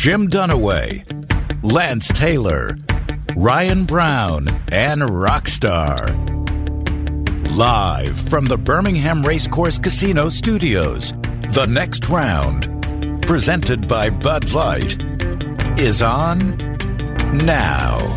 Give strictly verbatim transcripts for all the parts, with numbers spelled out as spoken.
Jim Dunaway, Lance Taylor, Ryan Brown, and Rockstar. Live from the Birmingham Racecourse Casino Studios, the next round, presented by Bud Light, is on now.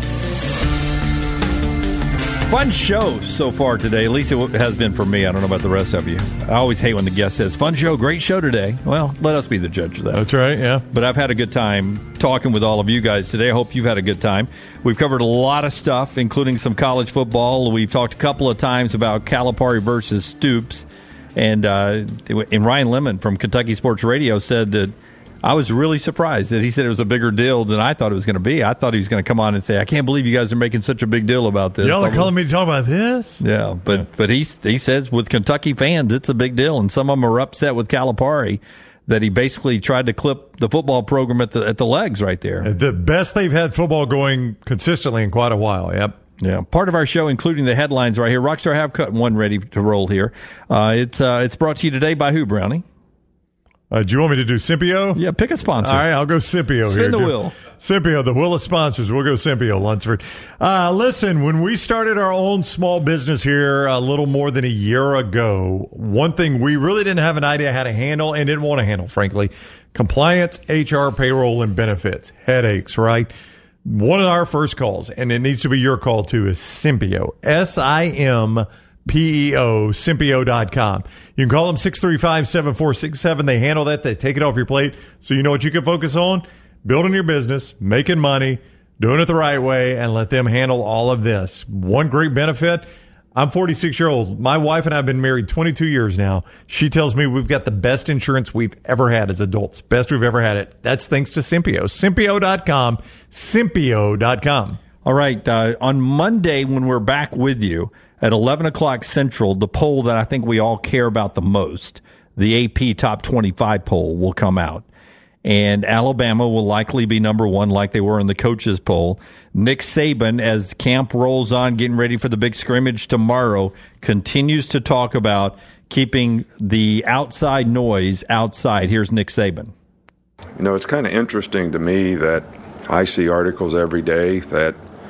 Fun show so far today. At least it has been for me. I don't know about the rest of you. I always hate when the guest says, fun show, great show today. Well, let us be the judge of that. That's right, yeah. But I've had a good time talking with all of you guys today. I hope you've had a good time. We've covered a lot of stuff, including some college football. We've talked a couple of times about Calipari versus Stoops. And, uh, and Ryan Lemon from Kentucky Sports Radio said that I was really surprised that he said it was a bigger deal than I thought it was going to be. I thought he was going to come on and say, I can't believe you guys are making such a big deal about this. Y'all are calling me to talk about this? Yeah, but yeah. but he, he says with Kentucky fans, it's a big deal. And some of them are upset with Calipari that he basically tried to clip the football program at the at the legs right there. The best they've had football going consistently in quite a while, yep. Yeah, part of our show, including the headlines right here. Rockstar have cut one ready to roll here. Uh, it's uh, it's brought to you today by who, Brownie? Uh, do you want me to do Simpio? Yeah, pick a sponsor. All right, I'll go Simpio Spin here. the wheel. Simpio, the wheel of sponsors. We'll go Simpio, Lunsford. Uh, listen, when we started our own small business here a little more than a year ago, one thing we really didn't have an idea how to handle and didn't want to handle, frankly, compliance, H R, payroll, and benefits. Headaches, right? One of our first calls, and it needs to be your call too, is Simpio. S I M P E O, Simpio dot com. You can call them six three five, seven four six seven. They handle that. They take it off your plate so you know what you can focus on. Building your business, making money, doing it the right way, and let them handle all of this. One great benefit, I'm forty-six years old. My wife and I have been married twenty-two years now. She tells me we've got the best insurance we've ever had as adults. Best we've ever had it. That's thanks to Simpio. Simpio dot com. Simpio dot com. All right. Uh, on Monday, when we're back with you at eleven o'clock Central, the poll that I think we all care about the most, the A P Top twenty-five poll, will come out. And Alabama will likely be number one like they were in the coaches poll. Nick Saban, as camp rolls on, getting ready for the big scrimmage tomorrow, continues to talk about keeping the outside noise outside. Here's Nick Saban. You know, it's kind of interesting to me that I see articles every day that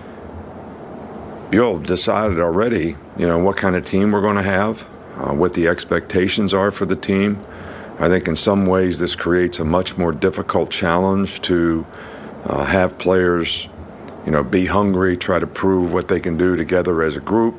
you'll have decided already, you know, what kind of team we're going to have, uh, what the expectations are for the team. I think in some ways this creates a much more difficult challenge to uh, have players, you know, be hungry, try to prove what they can do together as a group.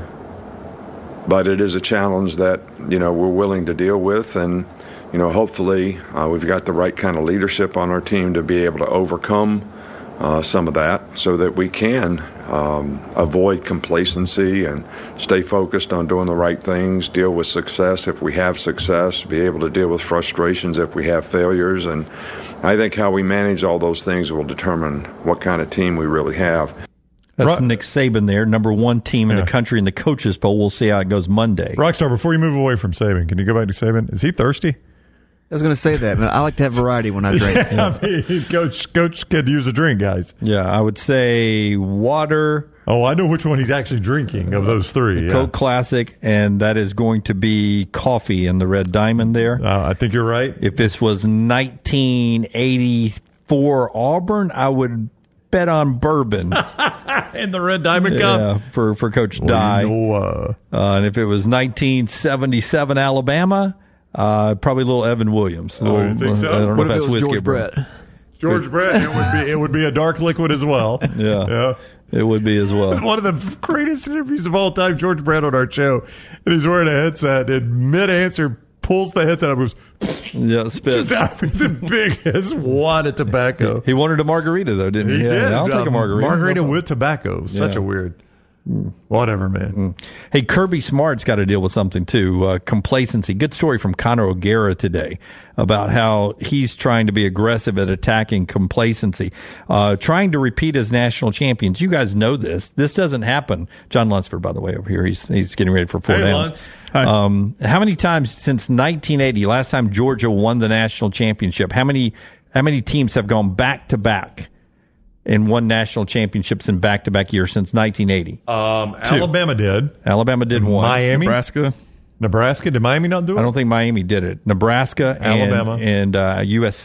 But it is a challenge that, you know, we're willing to deal with. And, you know, hopefully uh, we've got the right kind of leadership on our team to be able to overcome uh, some of that so that we can um, avoid complacency and stay focused on doing the right things, deal with success if we have success, be able to deal with frustrations if we have failures. And I think how we manage all those things will determine what kind of team we really have. That's Rock- Nick Saban there, number one team in yeah. the country in the coaches poll. We'll see how it goes Monday. Rockstar, before you move away from Saban, can you go back to Saban? Is he thirsty? I was going to say that, but I like to have variety when I drink. Yeah, yeah. I mean, Coach, Coach could use a drink, guys. Yeah, I would say water. Oh, I know which one he's actually drinking of those three. Yeah. Coke Classic, and that is going to be coffee in the Red Diamond there. Uh, I think you're right. If this was nineteen eighty-four Auburn, I would bet on bourbon. And the Red Diamond Cup. Yeah, for, for Coach well, Dye. You know, uh, uh, and if it was nineteen seventy-seven Alabama, uh, probably a little Evan Williams. Oh, little, you think so? I don't know What if if that's it was whiskey George Brett? George Brett, it would be it would be a dark liquid as well. Yeah, yeah. It would be as well. One of the greatest interviews of all time, George Brett on our show, and he's wearing a headset, and mid-answer pulls the headset up and goes, yeah, spit. Just out with the biggest wad of tobacco. He wanted a margarita, though, didn't he? He yeah, did. I'll take a Um, margarita. Margarita with tobacco. Such Yeah. a weird. Whatever, man. Mm. Hey, Kirby Smart's got to deal with something, too. Uh, complacency. Good story from Conor O'Gara today about how he's trying to be aggressive at attacking complacency, uh, trying to repeat as national champions. You guys know this. This doesn't happen. John Lunsford, by the way, over here. He's he's getting ready for four Hey, downs. Luntz. Um, how many times since nineteen eighty, last time Georgia won the national championship, how many how many teams have gone back to back and won national championships in back-to-back years since nineteen eighty? Um, Alabama did. Alabama did one. Miami. Nebraska. Nebraska. Did Miami not do it? I don't think Miami did it. Nebraska, and, Alabama. and uh, U S C.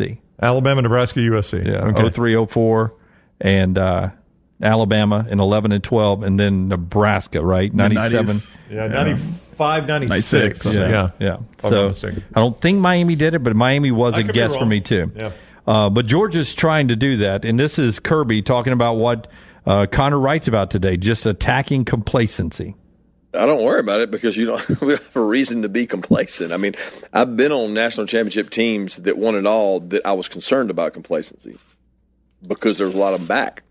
Alabama, Nebraska, U S C. Yeah, okay. oh three, oh four, and uh, Alabama in eleven and twelve, and then Nebraska, right? ninety-seven. Yeah, ninety-five, ninety-six. Yeah, yeah. yeah. I'm So not mistaken. I don't think Miami did it, but Miami was I a could be guess for wrong. me too. Yeah. Uh, but Georgia's trying to do that, and this is Kirby talking about what uh, Connor writes about today, just attacking complacency. I don't worry about it because you don't, we don't have a reason to be complacent. I mean, I've been on national championship teams that won it all that I was concerned about complacency because there's a lot of them back.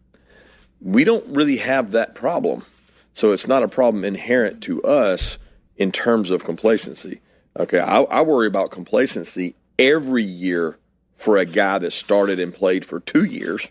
We don't really have that problem. So it's not a problem inherent to us in terms of complacency. Okay, I, I worry about complacency every year for a guy that started and played for two years,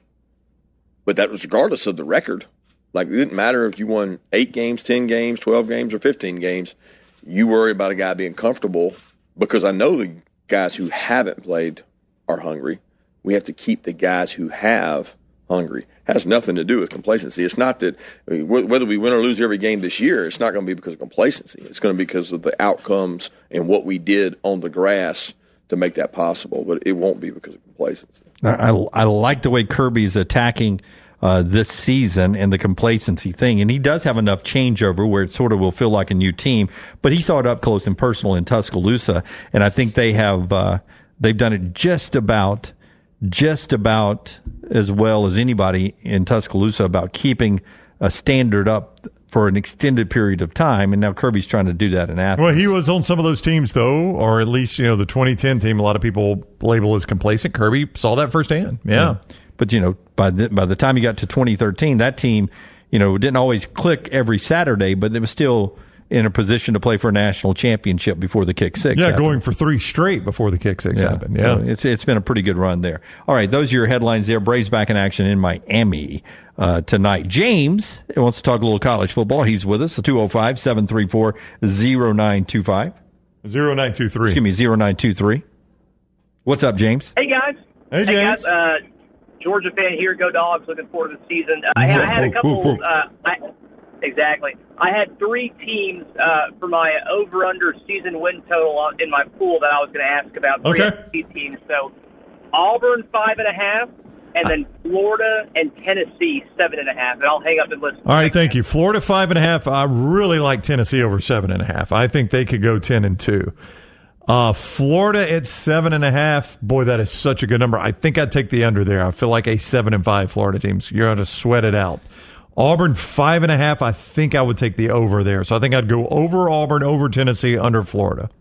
but that was regardless of the record. Like, it didn't matter if you won eight games, ten games, twelve games, or fifteen games. You worry about a guy being comfortable because I know the guys who haven't played are hungry. We have to keep the guys who have hungry. It has nothing to do with complacency. It's not that I mean, whether we win or lose every game this year, it's not going to be because of complacency. It's going to be because of the outcomes and what we did on the grass to make that possible. But it won't be because of complacency. I, I, I like the way Kirby's attacking Uh, this season and the complacency thing. And he does have enough changeover where it sort of will feel like a new team, but he saw it up close and personal in Tuscaloosa. And I think they have, uh, they've done it just about, just about as well as anybody in Tuscaloosa about keeping a standard up for an extended period of time. And now Kirby's trying to do that in Athens. Well, he was on some of those teams, though, or at least, you know, the twenty ten team, a lot of people label as complacent. Kirby saw that firsthand. Yeah. yeah. But, you know, by the, by the time you got to twenty thirteen, that team, you know, didn't always click every Saturday, but it was still in a position to play for a national championship before the kick six Yeah, happened. going for three straight before the kick six yeah, happened. Yeah. So it's, it's been a pretty good run there. All right, those are your headlines there. Braves back in action in Miami uh, tonight. James wants to talk a little college football. He's with us, two oh five, seven three four, oh nine two five. zero nine two three. Excuse me, oh nine two three. What's up, James? Hey, guys. Hey, James. Hey, guys. Uh, Georgia fan here. Go Dogs. Looking forward to the season. Uh, I, had, I had a couple. Uh, I, exactly. I had three teams uh, for my over-under season win total in my pool that I was going to ask about. Three Okay. S E C teams. So Auburn five and a half, and then Florida and Tennessee seven and a half. And I'll hang up and listen. All right, thank you. Florida five and a half. I really like Tennessee over seven and a half. I think they could go ten and two. Uh, Florida at seven and a half. Boy, that is such a good number. I think I'd take the under there. I feel like a seven and five Florida team. So you're going to sweat it out. Auburn five and a half. I think I would take the over there. So I think I'd go over Auburn, over Tennessee, under Florida.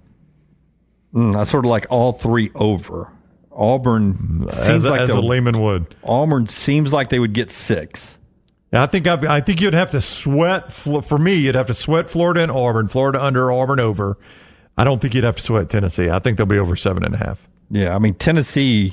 Mm, I sort of like all three over. Auburn seems As, a, like as the, a layman would. Auburn seems like they would get six. I think I, I think you'd have to sweat for me. You'd have to sweat Florida and Auburn. Florida under, Auburn over. I don't think you'd have to sweat Tennessee. I think they'll be over seven and a half. Yeah, I mean Tennessee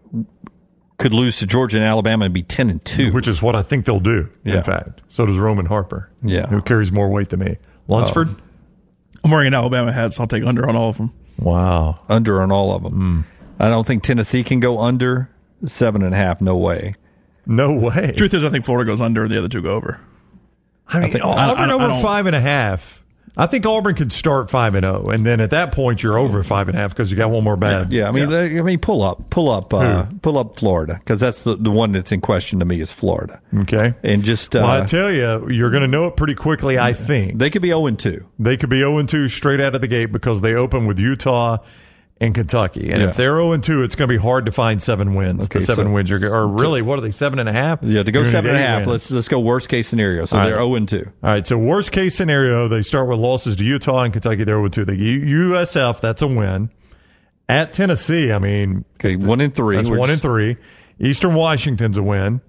could lose to Georgia and Alabama and be ten and two, which is what I think they'll do. Yeah. In fact, so does Roman Harper. Yeah, who carries more weight than me. Lunsford. Oh. I'm wearing an Alabama hat, so I'll take under on all of them. Wow, under on all of them. Mm. I don't think Tennessee can go under seven and a half. No way. No way. Truth is, I think Florida goes under, and the other two go over. I mean, I think, Auburn I, I, over I five and a half. I think Auburn could start five and zero, and then at that point you're over five and a half because you got one more bad. Yeah, I mean, yeah. They, I mean, pull up, pull up, uh, pull up Florida because that's the, the one that's in question to me is Florida. Okay, and just uh, well, I tell you, you're going to know it pretty quickly. I think they could be zero and two. They could be zero and two straight out of the gate because they open with Utah and Kentucky, and yeah. if they're zero and two, it's going to be hard to find seven wins. Okay, the seven so, wins are, or really, what are they? Seven and a half? Yeah, to go seven and a half. Wins. Let's let's go worst case scenario. So All they're right. zero and two. All right. So worst case scenario, they start with losses to Utah and Kentucky. They're zero and two. The U S F, that's a win. At Tennessee, I mean, okay, one and three. That's one and three. Eastern Washington's a win.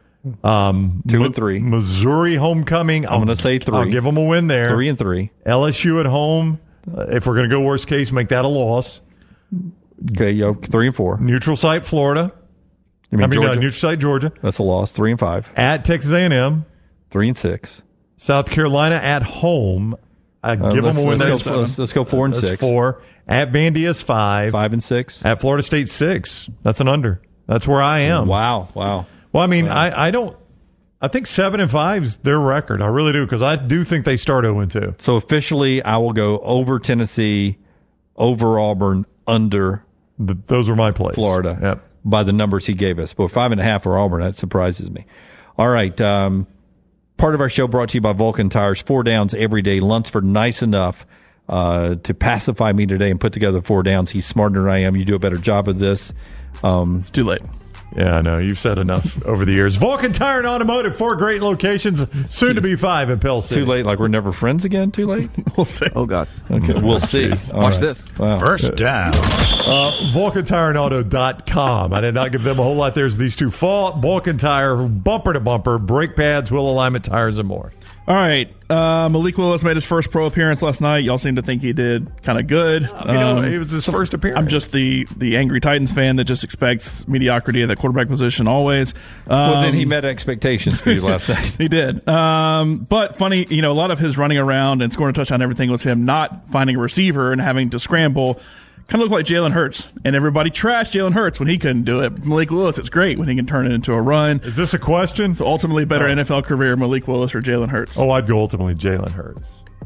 Um, two and three. Missouri homecoming. I'm going to say three. I'll give them a win there. Three and three. L S U at home. Uh, if we're going to go worst case, make that a loss. Okay, yo, three and four. Neutral site You Florida. mean I mean, Georgia? Uh, neutral site Georgia. That's a loss. Three and five. At Texas A and M. Three and six. South Carolina at home. I uh, give them a win. Let's go, let's, let's go four and That's six. Four. At Vandy is five. Five and six. At Florida State six. That's an under. That's where I am. Wow. Wow. Well, I mean, wow. I, I don't. I think seven and five's their record. I really do because I do think they start zero and two. So officially, I will go over Tennessee, over Auburn, under. The, those are my plays. Florida. Yep. by the numbers he gave us. But five and a half for Auburn, that surprises me. All right. Um, part of our show brought to you by Vulcan Tires. Four downs every day. Lunsford, nice enough uh, to pacify me today and put together four downs. He's smarter than I am. You do a better job of this. Um, it's too late. Yeah, I know. You've said enough over the years. Vulcan Tire and Automotive, four great locations, soon to be five in Pell City. Too late, like we're never friends again? Too late? We'll see. Oh, God. Okay, we'll see. Watch right. this. Wow. First down. Uh, Vulcan Tire and Auto dot com. I did not give them a whole lot. There's these two fall Vulcan Tire, bumper to bumper, brake pads, wheel alignment, tires, and more. All right. Uh, Malik Willis made his first pro appearance last night. Y'all seem to think he did kind of good. You know, Um, it was his first appearance. I'm just the, the angry Titans fan that just expects mediocrity at that quarterback position always. Um, Well, then he met expectations for you last night. He did. Um, but funny, you know, a lot of his running around and scoring a touchdown and everything was him not finding a receiver and having to scramble. Kind of looked like Jalen Hurts. And everybody trashed Jalen Hurts when he couldn't do it. Malik Willis, it's great when he can turn it into a run. Is this a question? So ultimately, better Oh. N F L career, Malik Willis or Jalen Hurts? Oh, I'd go ultimately Jalen Hurts.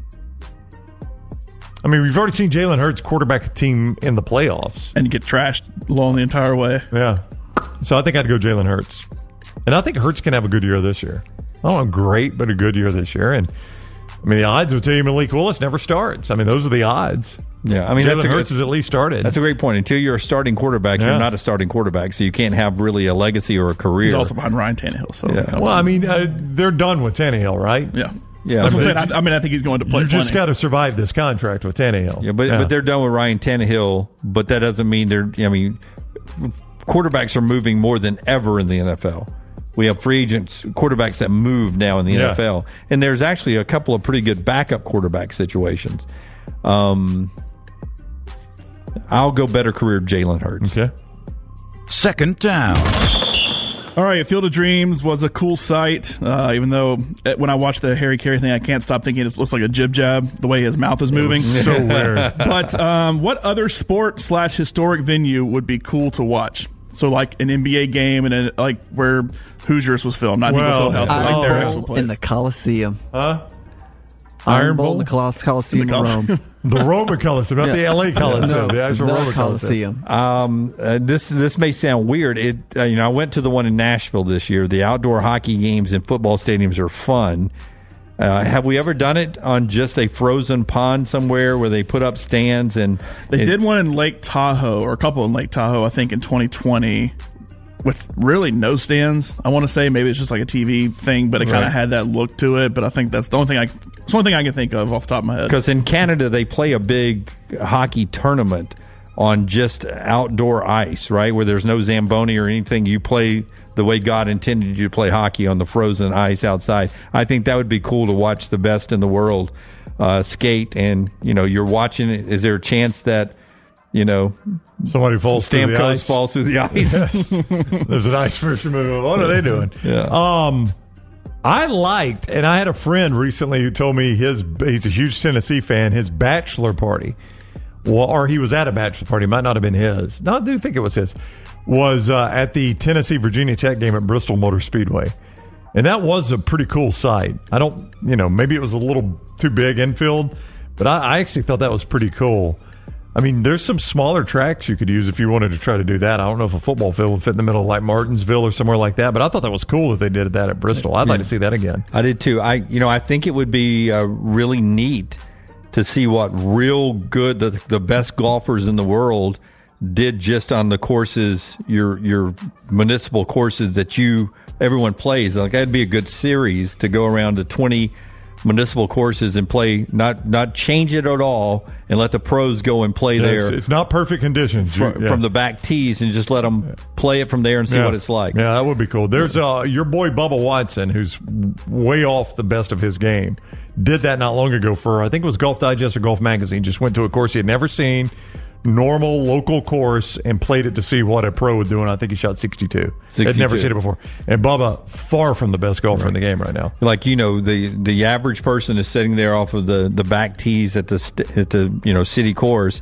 I mean, we've already seen Jalen Hurts quarterback a team in the playoffs. And get trashed along the entire way. Yeah. So I think I'd go Jalen Hurts. And I think Hurts can have a good year this year. I don't know, great, but a good year this year. And I mean, the odds would tell you Malik Willis never starts. I mean, those are the odds. Yeah, I mean, Jalen that's a, Hurts has at least started. That's a great point. Until you're a starting quarterback, Yeah. you're not a starting quarterback, so you can't have really a legacy or a career. He's also behind Ryan Tannehill. So Yeah. kind of- Well, I mean, uh, they're done with Tannehill, right? yeah. Yeah, That's what but- I'm saying. I, I mean, I think he's going to play You've just plenty. got to survive this contract with Tannehill. Yeah, but but they're done with Ryan Tannehill. But that doesn't mean they're. I mean, quarterbacks are moving more than ever in the N F L. We have free agents, quarterbacks that move now in the Yeah. N F L, and there's actually a couple of pretty good backup quarterback situations. Um, I'll go better career Jalen Hurts. Okay. Second down. All right, Field of Dreams was a cool sight, uh, even though uh, when I watch the Harry Carey thing, I can't stop thinking it looks like a jib jab, the way his mouth is moving. So weird. But um, what other sport slash historic venue would be cool to watch? So like an N B A game and a, like where Hoosiers was filmed, not Well, Eagles Fieldhouse, but I- like their oh, actual place. In the Coliseum. Huh? Iron Iron Bowl, Bowl? the Coloss- Coliseum The in Coliseum. Rome. The Roman Coliseum, not the L A Coliseum. No, the actual the Roman Coliseum. Coliseum. Um, uh, this this may sound weird. It uh, you know I went to the one in Nashville this year. The outdoor hockey games in football stadiums are fun. Uh, have we ever done it on just a frozen pond somewhere where they put up stands and They it- did one in Lake Tahoe, or a couple in Lake Tahoe, I think, in twenty twenty, with really no stands. I want to say maybe it's just like a T V thing, but it kind Right. of had that look to it. But I think that's the only thing I, it's the only thing I can think of off the top of my head. Because in Canada, they play a big hockey tournament on just outdoor ice, right? Where there's no Zamboni or anything. You play the way God intended you to play hockey on the frozen ice outside. I think that would be cool to watch the best in the world uh, skate. And, you know, you're watching it. Is there a chance that, you know, Somebody falls through the Stamkos ice. falls through the ice? Yes. There's an ice fisherman. What are they doing? Yeah. Um, I liked, and I had a friend recently who told me his he's a huge Tennessee fan. His bachelor party, well, or he was at a bachelor party, might not have been his. No, I do think it was his. Was uh, at the Tennessee Virginia Tech game at Bristol Motor Speedway, and that was a pretty cool sight. I don't, you know, maybe it was a little too big infield, but I, I actually thought that was pretty cool. I mean, there's some smaller tracks you could use if you wanted to try to do that. I don't know if a football field would fit in the middle of like Martinsville or somewhere like that, but I thought that was cool that they did that at Bristol. I'd like to see that again. I did too. I, you know, I think it would be uh, really neat to see what real good, the, the best golfers in the world did just on the courses, your your municipal courses that you everyone plays. Like that'd be a good series to go around to twenty municipal courses and play, not not change it at all, and let the pros go and play Yeah, there. it's, it's not perfect conditions From, You- yeah. from the back tees and just let them play it from there and see Yeah. what it's like. Yeah, that would be cool. There's uh, your boy Bubba Watson, who's way off the best of his game. Did that not long ago for, I think it was Golf Digest or Golf Magazine. Just went to a course he had never seen, normal local course, and played it to see what a pro would do. And I think he shot sixty-two. Had sixty-two. never seen it before. And Bubba, far from the best golfer in the game right now. Like, you know, the the average person is sitting there off of the, the back tees at the st- at the you know city course,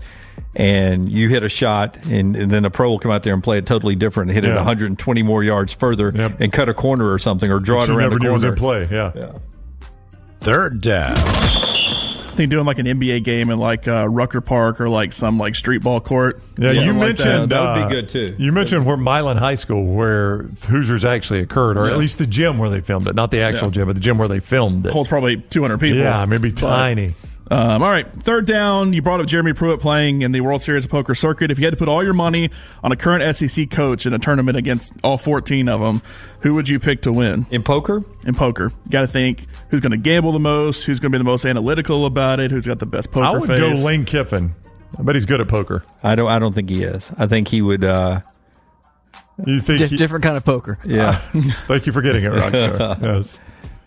and you hit a shot, and, and then a pro will come out there and play it totally different, and hit it Yeah. one hundred twenty more yards further, Yep. and cut a corner or something, or draw But it you around never the knew it was corner. in play. Yeah. Third down. I think doing like an N B A game in like uh, Rucker Park or like some like street ball court. Yeah, you Something like mentioned that. That would uh, be good, too. You mentioned where Milan High School, where Hoosiers actually occurred, or Yeah. at least the gym where they filmed it, not the actual Yeah. gym, but the gym where they filmed it. holds probably two hundred people. Yeah, maybe But, tiny. Um, all right, third down. You brought up Jeremy Pruitt playing in the World Series of Poker circuit. If you had to put all your money on a current S E C coach in a tournament against all fourteen of them, who would you pick to win In poker? in poker? You got to think who's going to gamble the most, who's going to be the most analytical about it, who's got the best poker I would face. go Lane Kiffin. I bet he's good at poker. I don't I don't think he is. I think he would uh You think? Di- he- different kind of poker. yeah. Thank you for getting it, Rockstar. Yes.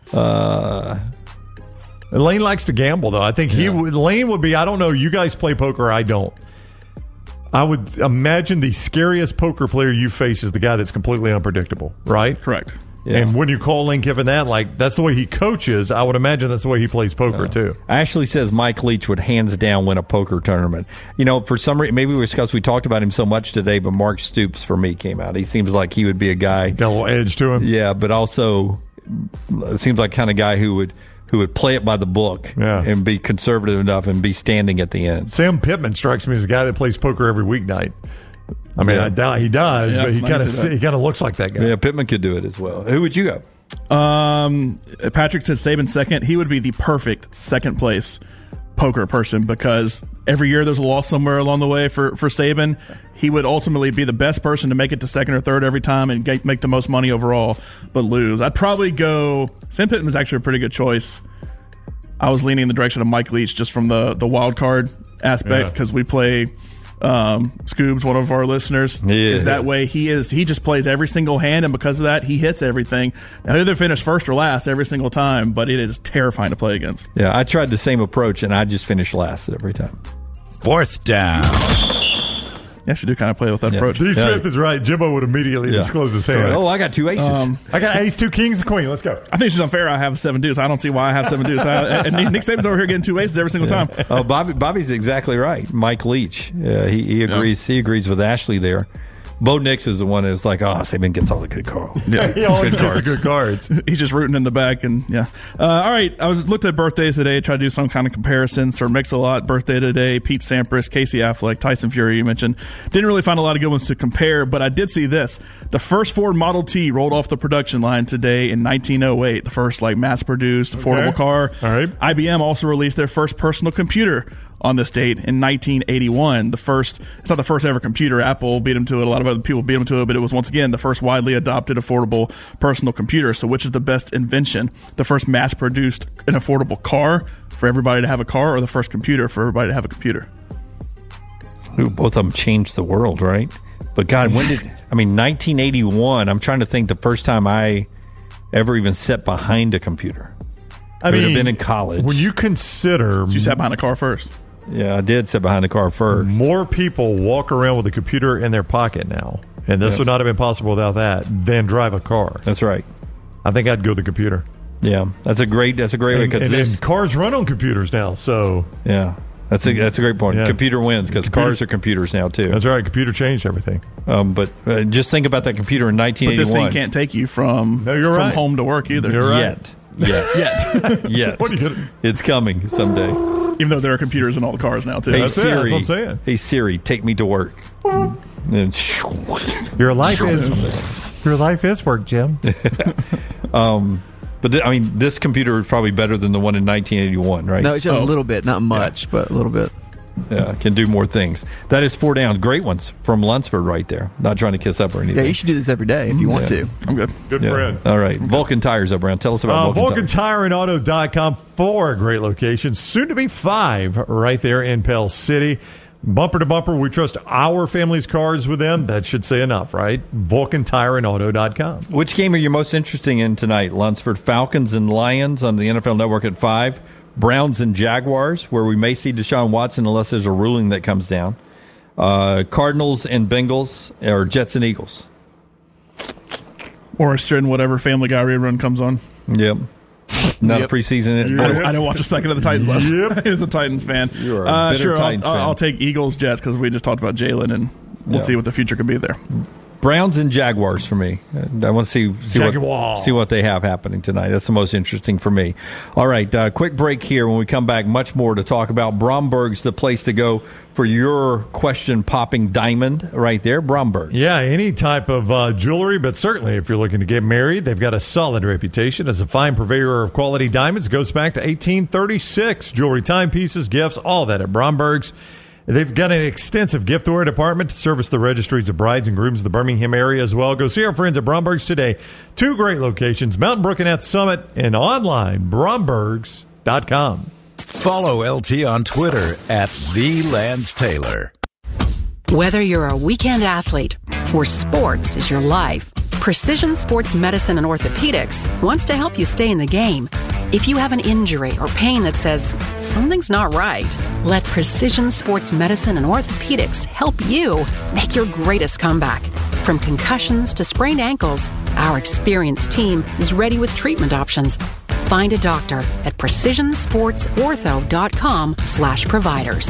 uh Lane likes to gamble, though. I think he would. Lane would be. I don't know. You guys play poker. I don't. I would imagine the scariest poker player you face is the guy that's completely unpredictable, right? Correct. Yeah. And when you call Lane Kiffin that, like that's the way he coaches. I would imagine that's the way he plays poker too. Ashley says Mike Leach would hands down win a poker tournament. You know, for some reason, maybe we discussed, we talked about him so much today, but Mark Stoops for me came out. He seems like he would be a guy. Got a little edge to him. Yeah, but also it seems like kind of guy who would who would play it by the book Yeah. and be conservative enough and be standing at the end. Sam Pittman strikes me as a guy that plays poker every weeknight. I mean, Yeah. I doubt he does, Yeah, but he I can kind of see that. he kind of looks like that guy. Yeah, Pittman could do it as well. Who would you go? Um, Patrick said Saban second. He would be the perfect second place poker person because every year there's a loss somewhere along the way for, for Saban. He would ultimately be the best person to make it to second or third every time and get, make the most money overall, but lose. I'd probably go. Sam Pittman is actually a pretty good choice. I was leaning in the direction of Mike Leach just from the, the wild card aspect Yeah. because we play um, Scoobs, one of our listeners, Yeah. is that way. He is he just plays every single hand, and because of that, he hits everything. Now, he'll either finish first or last every single time, but it is terrifying to play against. Yeah, I tried the same approach and I just finished last every time. Fourth down. You actually do kind of play with that Yeah. approach. D. Yeah. Smith is right. Jimbo would immediately Yeah. disclose his hand. Oh, I got two aces. Um, I got ace, two kings, queen. Let's go. I think it's just unfair. I have seven deuce. I don't see why I have seven deuce. I, and Nick Saban's over here getting two aces every single time. Oh, Bobby, Bobby's exactly right. Mike Leach, uh, he, he agrees. He agrees with Ashley there. Bo Nix is the one that's like, oh, Saban gets all the good cards. Yeah. He always Good gets the cards. good cards. He's just rooting in the back, and yeah. Uh, all right, I was looked at birthdays today, tried to do some kind of comparison. Sir Mix-a-Lot birthday today, Pete Sampras, Casey Affleck, Tyson Fury. You mentioned didn't really find a lot of good ones to compare, but I did see this: the first Ford Model T rolled off the production line today in nineteen oh eight. The first like mass-produced affordable Okay. car. All right. I B M also released their first personal computer on this date in nineteen eighty-one. The first, it's not the first ever computer. Apple beat them to it. A lot of other people beat them to it, but it was once again the first widely adopted affordable personal computer. So which is the best invention? The first mass produced an affordable car for everybody to have a car, or the first computer for everybody to have a computer? Ooh, both of them changed the world, right? But God, when did, I mean, nineteen eighty-one, I'm trying to think the first time I ever even sat behind a computer. I It would have mean, been in college. When you consider So you sat behind a car first. Yeah, I did sit behind a car first. more people walk around with a computer in their pocket now, and this Yeah. would not have been possible without that, than drive a car. That's right. I think I'd go the computer. Yeah, that's a great. That's a great way And, because and, this. and cars run on computers now, so Yeah, that's a that's a great point. Yeah. Computer wins because Computer- cars are computers now too. that's right. Computer changed everything. Um, but uh, just think about that computer in nineteen But this eighty-one. thing can't take you from, No, you're from right. home to work either. You're right. Yet, yet, Yet. yet. What are you gonna? It's coming someday. Even though there are computers in all the cars now, too. Hey That's it, Siri, that's what I'm saying. hey Siri, take me to work. And Your life is your life is work, Jim. um, but th- I mean, this computer is probably better than the one in nineteen eighty-one, right? No, it's just Oh. a little bit, not much, but a little bit. Yeah, can do more things. That is four downs. Great ones from Lunsford right there. Not trying to kiss up or anything. Yeah, you should do this every day if you want Yeah. to. I'm good. Good Yeah. friend. All right. Vulcan Tires up around. Tell us about Uh, Vulcan, Vulcan Tires. Tire and Auto dot com, four great locations, soon to be five right there in Pell City. Bumper to bumper, we trust our family's cars with them. That should say enough, right? Vulcan Tire and Auto dot com. Which game are you most interested in tonight? Lunsford Falcons and Lions on the N F L Network at five. Browns and Jaguars, where we may see Deshaun Watson unless there's a ruling that comes down. Uh, Cardinals and Bengals, or Jets and Eagles. Or in whatever Family Guy rerun comes on. Yep. Not Yep. a preseason. I, don't, I didn't watch a second of the Titans last Yep. night. As a Titans fan. You are a uh, bitter sure, Titans I'll, fan. I'll, I'll take Eagles Jets because we just talked about Jalen, and we'll Yeah. see what the future could be there. Browns and Jaguars for me. I want to see see Jaguar. what, see what they have happening tonight. That's the most interesting for me. All right, uh, quick break here. When we come back, much more to talk about. Bromberg's the place to go for your question-popping diamond right there, Bromberg. Yeah, any type of uh, jewelry, but certainly if you're looking to get married, they've got a solid reputation as a fine purveyor of quality diamonds. It goes back to eighteen thirty-six. Jewelry, timepieces, gifts, all that at Bromberg's. They've got an extensive giftware department to service the registries of brides and grooms of the Birmingham area as well. Go see our friends at Bromberg's today. Two great locations, Mountain Brook and at the Summit, and online, brombergs dot com. Follow L T on Twitter at The Lance Taylor. Whether you're a weekend athlete or sports is your life, Precision Sports Medicine and Orthopedics wants to help you stay in the game. If you have an injury or pain that says something's not right, let Precision Sports Medicine and Orthopedics help you make your greatest comeback. From concussions to sprained ankles, our experienced team is ready with treatment options. Find a doctor at precision sports ortho dot com slash providers.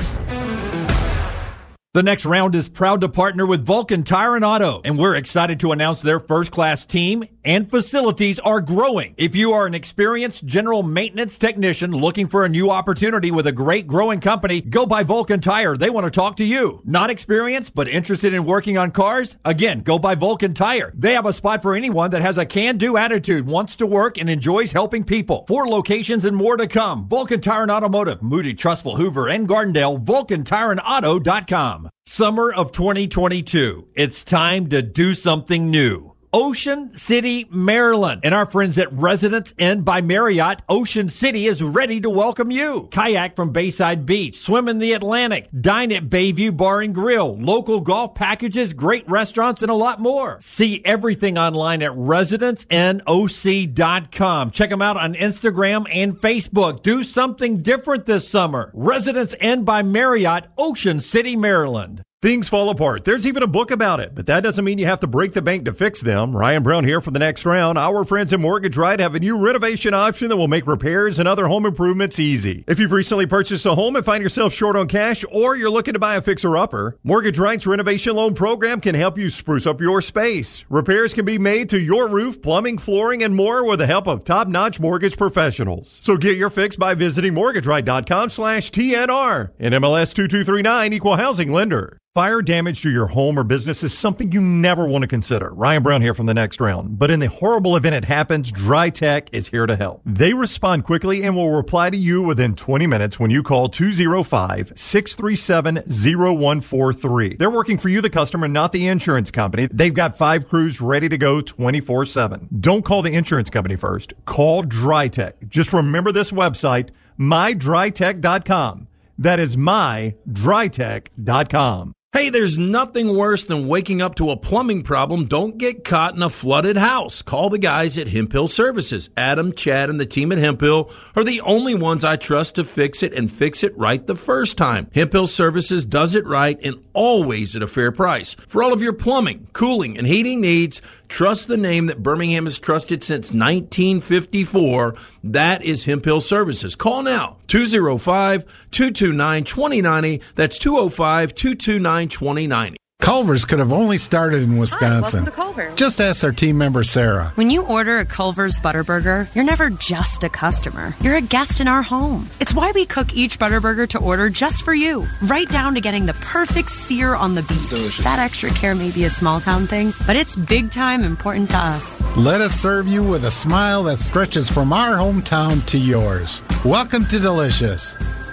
The next round is proud to partner with Vulcan Tire and Auto, and we're excited to announce their first-class team and facilities are growing. If you are an experienced general maintenance technician looking for a new opportunity with a great growing company, go by Vulcan Tire. They want to talk to you. Not experienced, but interested in working on cars? Again, go by Vulcan Tire. They have a spot for anyone that has a can-do attitude, wants to work, and enjoys helping people. Four locations and more to come. Vulcan Tire and Automotive, Moody, Trustful, Hoover, and Gardendale, vulcan tire and auto dot com. Summer of twenty twenty-two. It's time to do something new. Ocean City, Maryland. And our friends at Residence Inn by Marriott, Ocean City is ready to welcome you. Kayak from Bayside Beach, swim in the Atlantic, dine at Bayview Bar and Grill, local golf packages, great restaurants, and a lot more. See everything online at residence inn o c dot com. Check them out on Instagram and Facebook. Do something different this summer. Residence Inn by Marriott, Ocean City, Maryland. Things fall apart. There's even a book about it, but that doesn't mean you have to break the bank to fix them. Ryan Brown here for the next round. Our friends at Mortgage Right have a new renovation option that will make repairs and other home improvements easy. If you've recently purchased a home and find yourself short on cash, or you're looking to buy a fixer-upper, Mortgage Right's renovation loan program can help you spruce up your space. Repairs can be made to your roof, plumbing, flooring, and more with the help of top-notch mortgage professionals. So get your fix by visiting mortgage right dot com slash T N R. And M L S two two three nine, Equal Housing Lender. Fire damage to your home or business is something you never want to consider. Ryan Brown here from the next round. But in the horrible event it happens, Dry Tech is here to help. They respond quickly and will reply to you within twenty minutes when you call two oh five, six three seven, oh one four three. They're working for you, the customer, not the insurance company. They've got five crews ready to go twenty-four seven. Don't call the insurance company first. Call Dry Tech. Just remember this website, my dry tech dot com. That is my dry tech dot com. Hey, there's nothing worse than waking up to a plumbing problem. Don't get caught in a flooded house. Call the guys at Hemphill Services. Adam, Chad, and the team at Hemphill are the only ones I trust to fix it and fix it right the first time. Hemphill Services does it right and always at a fair price. For all of your plumbing, cooling, and heating needs, trust the name that Birmingham has trusted since nineteen fifty-four. That is Hemphill Services. Call now, two oh five, two two nine, two oh nine oh. That's two oh five, two two nine, two oh nine oh. Culver's could have only started in Wisconsin. Hi, welcome to Culver's. Just ask our team member, Sarah. When you order a Culver's Butterburger, you're never just a customer. You're a guest in our home. It's why we cook each Butterburger to order just for you, right down to getting the perfect sear on the beef. That extra care may be a small town thing, but it's big time important to us. Let us serve you with a smile that stretches from our hometown to yours. Welcome to Delicious.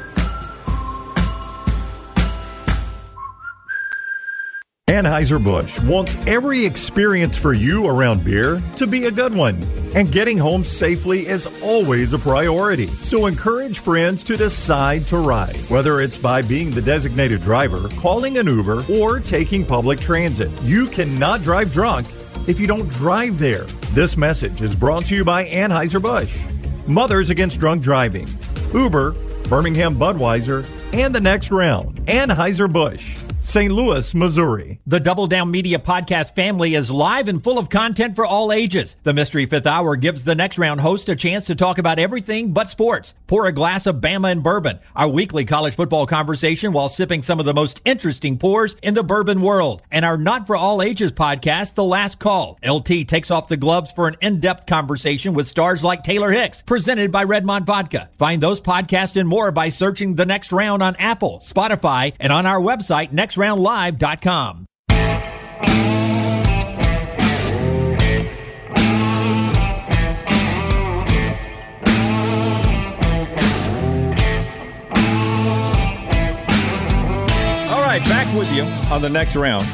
Anheuser-Busch wants every experience for you around beer to be a good one. And getting home safely is always a priority. So encourage friends to decide to ride, whether it's by being the designated driver, calling an Uber, or taking public transit. You cannot drive drunk if you don't drive there. This message is brought to you by Anheuser-Busch, Mothers Against Drunk Driving, Uber, Birmingham Budweiser, and the next round. Anheuser-Busch. Saint Louis, Missouri. The Double Down Media podcast family is live and full of content for all ages. The Mystery Fifth Hour gives the Next Round host a chance to talk about everything but sports. Pour a glass of Bama and bourbon, our weekly college football conversation while sipping some of the most interesting pours in the bourbon world. And our Not For All Ages podcast, The Last Call. L T takes off the gloves for an in-depth conversation with stars like Taylor Hicks, presented by Redmond Vodka. Find those podcasts and more by searching The Next Round on Apple, Spotify, and on our website, next round live dot com. All right, back with you on the Next Round.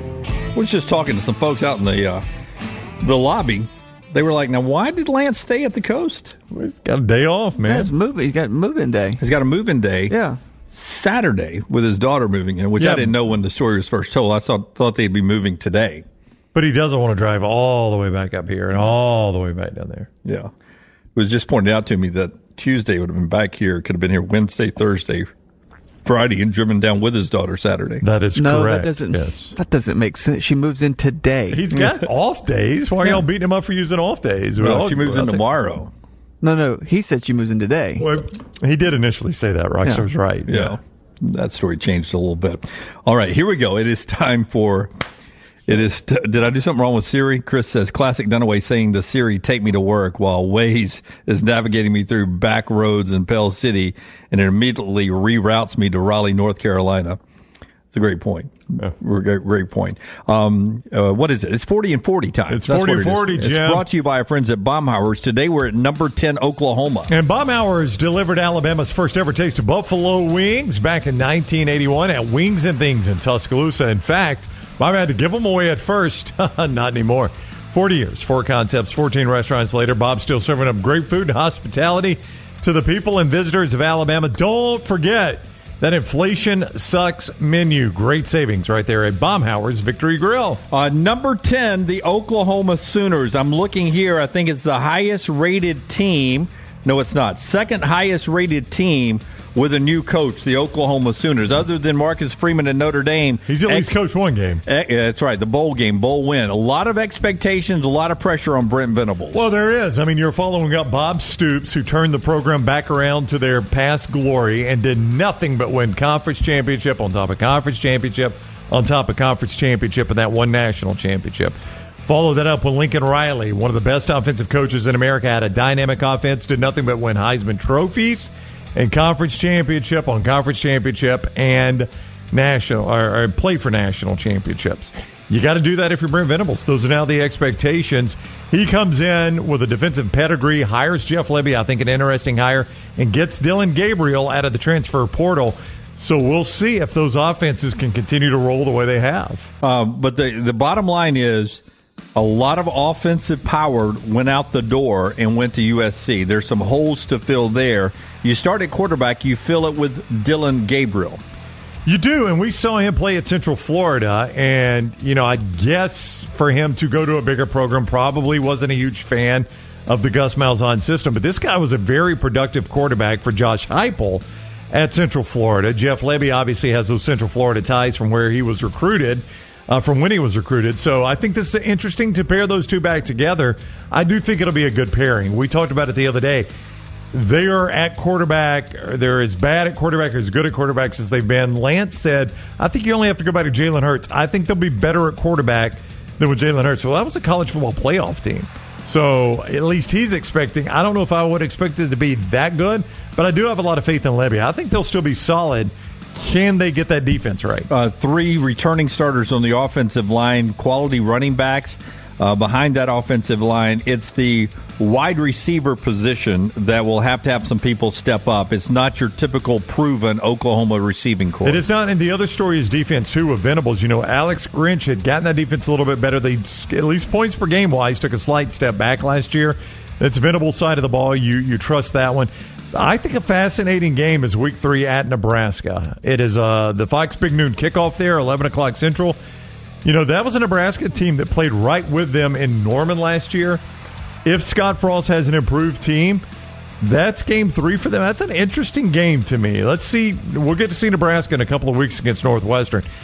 We was just talking to some folks out in the uh, the lobby. They were like, "Now, why did Lance stay at the coast? He's got a day off, man. Yeah, it's moving. He's got move-in day. He's got a move-in day. Yeah, Saturday with his daughter moving in, which Yeah. I didn't know when the story was first told. I thought thought they'd be moving today. But he doesn't want to drive all the way back up here and all the way back down there. Yeah, it was just pointed out to me that Tuesday would have been back here. Could have been here Wednesday, Thursday, Friday, and driven down with his daughter Saturday. That is no, correct. that doesn't. Yes. That doesn't make sense. She moves in today. He's got off days. Why are Yeah. y'all beating him up for using off days? Well, Well, she moves I'll in take- tomorrow. No, no. He said she moves in today. Well, he did initially say that. Roxer Yeah. was right. Yeah. That story changed a little bit. All right, here we go. It is time for. It is. T- did I do something wrong with Siri? Chris says, "Classic Dunaway saying to Siri, take me to work," while Waze is navigating me through back roads in Pell City, and it immediately reroutes me to Raleigh, North Carolina. It's a great point. Yeah. Great, great point. Um, uh, what is it? It's forty and forty time. It's forty and forty, It's Jim. brought to you by our friends at Baumhauer's. Today we're at number ten, Oklahoma. And Baumhauer's delivered Alabama's first ever taste of buffalo wings back in nineteen eighty-one at Wings and Things in Tuscaloosa. In fact, Bob had to give them away at first. Not anymore. forty years, four concepts, fourteen restaurants later, Bob's still serving up great food and hospitality to the people and visitors of Alabama. Don't forget that inflation sucks menu. Great savings right there at Baumhauer's Victory Grill. Uh, number ten, the Oklahoma Sooners. I'm looking here. I think it's the highest rated team. No, it's not. Second highest rated team with a new coach, the Oklahoma Sooners. Other than Marcus Freeman at Notre Dame. He's at least coached one game. Eh, yeah, that's right. The bowl game, bowl win. A lot of expectations, a lot of pressure on Brent Venables. Well, there is. I mean, you're following up Bob Stoops, who turned the program back around to their past glory and did nothing but win conference championship on top of conference championship on top of conference championship and that one national championship. Follow that up with Lincoln Riley, one of the best offensive coaches in America, had a dynamic offense, did nothing but win Heisman trophies and conference championship on conference championship and national or, or play for national championships. You got to do that if you're Brent Venables. Those are now the expectations. He comes in with a defensive pedigree, hires Jeff Lebby, I think an interesting hire, and gets Dylan Gabriel out of the transfer portal. So we'll see if those offenses can continue to roll the way they have. Uh, but the the bottom line is a lot of offensive power went out the door and went to U S C. There's some holes to fill there. You start at quarterback, you fill it with Dylan Gabriel. You do, and we saw him play at Central Florida, and, you know, I guess for him to go to a bigger program probably wasn't a huge fan of the Gus Malzahn system, but this guy was a very productive quarterback for Josh Heupel at Central Florida. Jeff Lebby obviously has those Central Florida ties from where he was recruited, uh, from when he was recruited, so I think this is interesting to pair those two back together. I do think it'll be a good pairing. We talked about it the other day. They are at quarterback. They're as bad at quarterback or as good at quarterback as they've been. Lance said, I think you only have to go back to Jalen Hurts. I think they'll be better at quarterback than with Jalen Hurts. Well, that was a college football playoff team. So at least he's expecting. I don't know if I would expect it to be that good, but I do have a lot of faith in Lebby. I think they'll still be solid. Can they get that defense right? Uh, three returning starters on the offensive line, quality running backs. Uh, behind that offensive line, it's the wide receiver position that will have to have some people step up. It's not your typical proven Oklahoma receiving corps. It is not. And the other story is defense, too, with Venables. You know, Alex Grinch had gotten that defense a little bit better. They, at least points per game wise, took a slight step back last year. That's Venables' side of the ball. You, you trust that one. I think a fascinating game is week three at Nebraska. It is uh, the Fox Big Noon kickoff there, eleven o'clock Central. You know, that was a Nebraska team that played right with them in Norman last year. If Scott Frost has an improved team, that's game three for them. That's an interesting game to me. Let's see. We'll get to see Nebraska in a couple of weeks against Northwestern.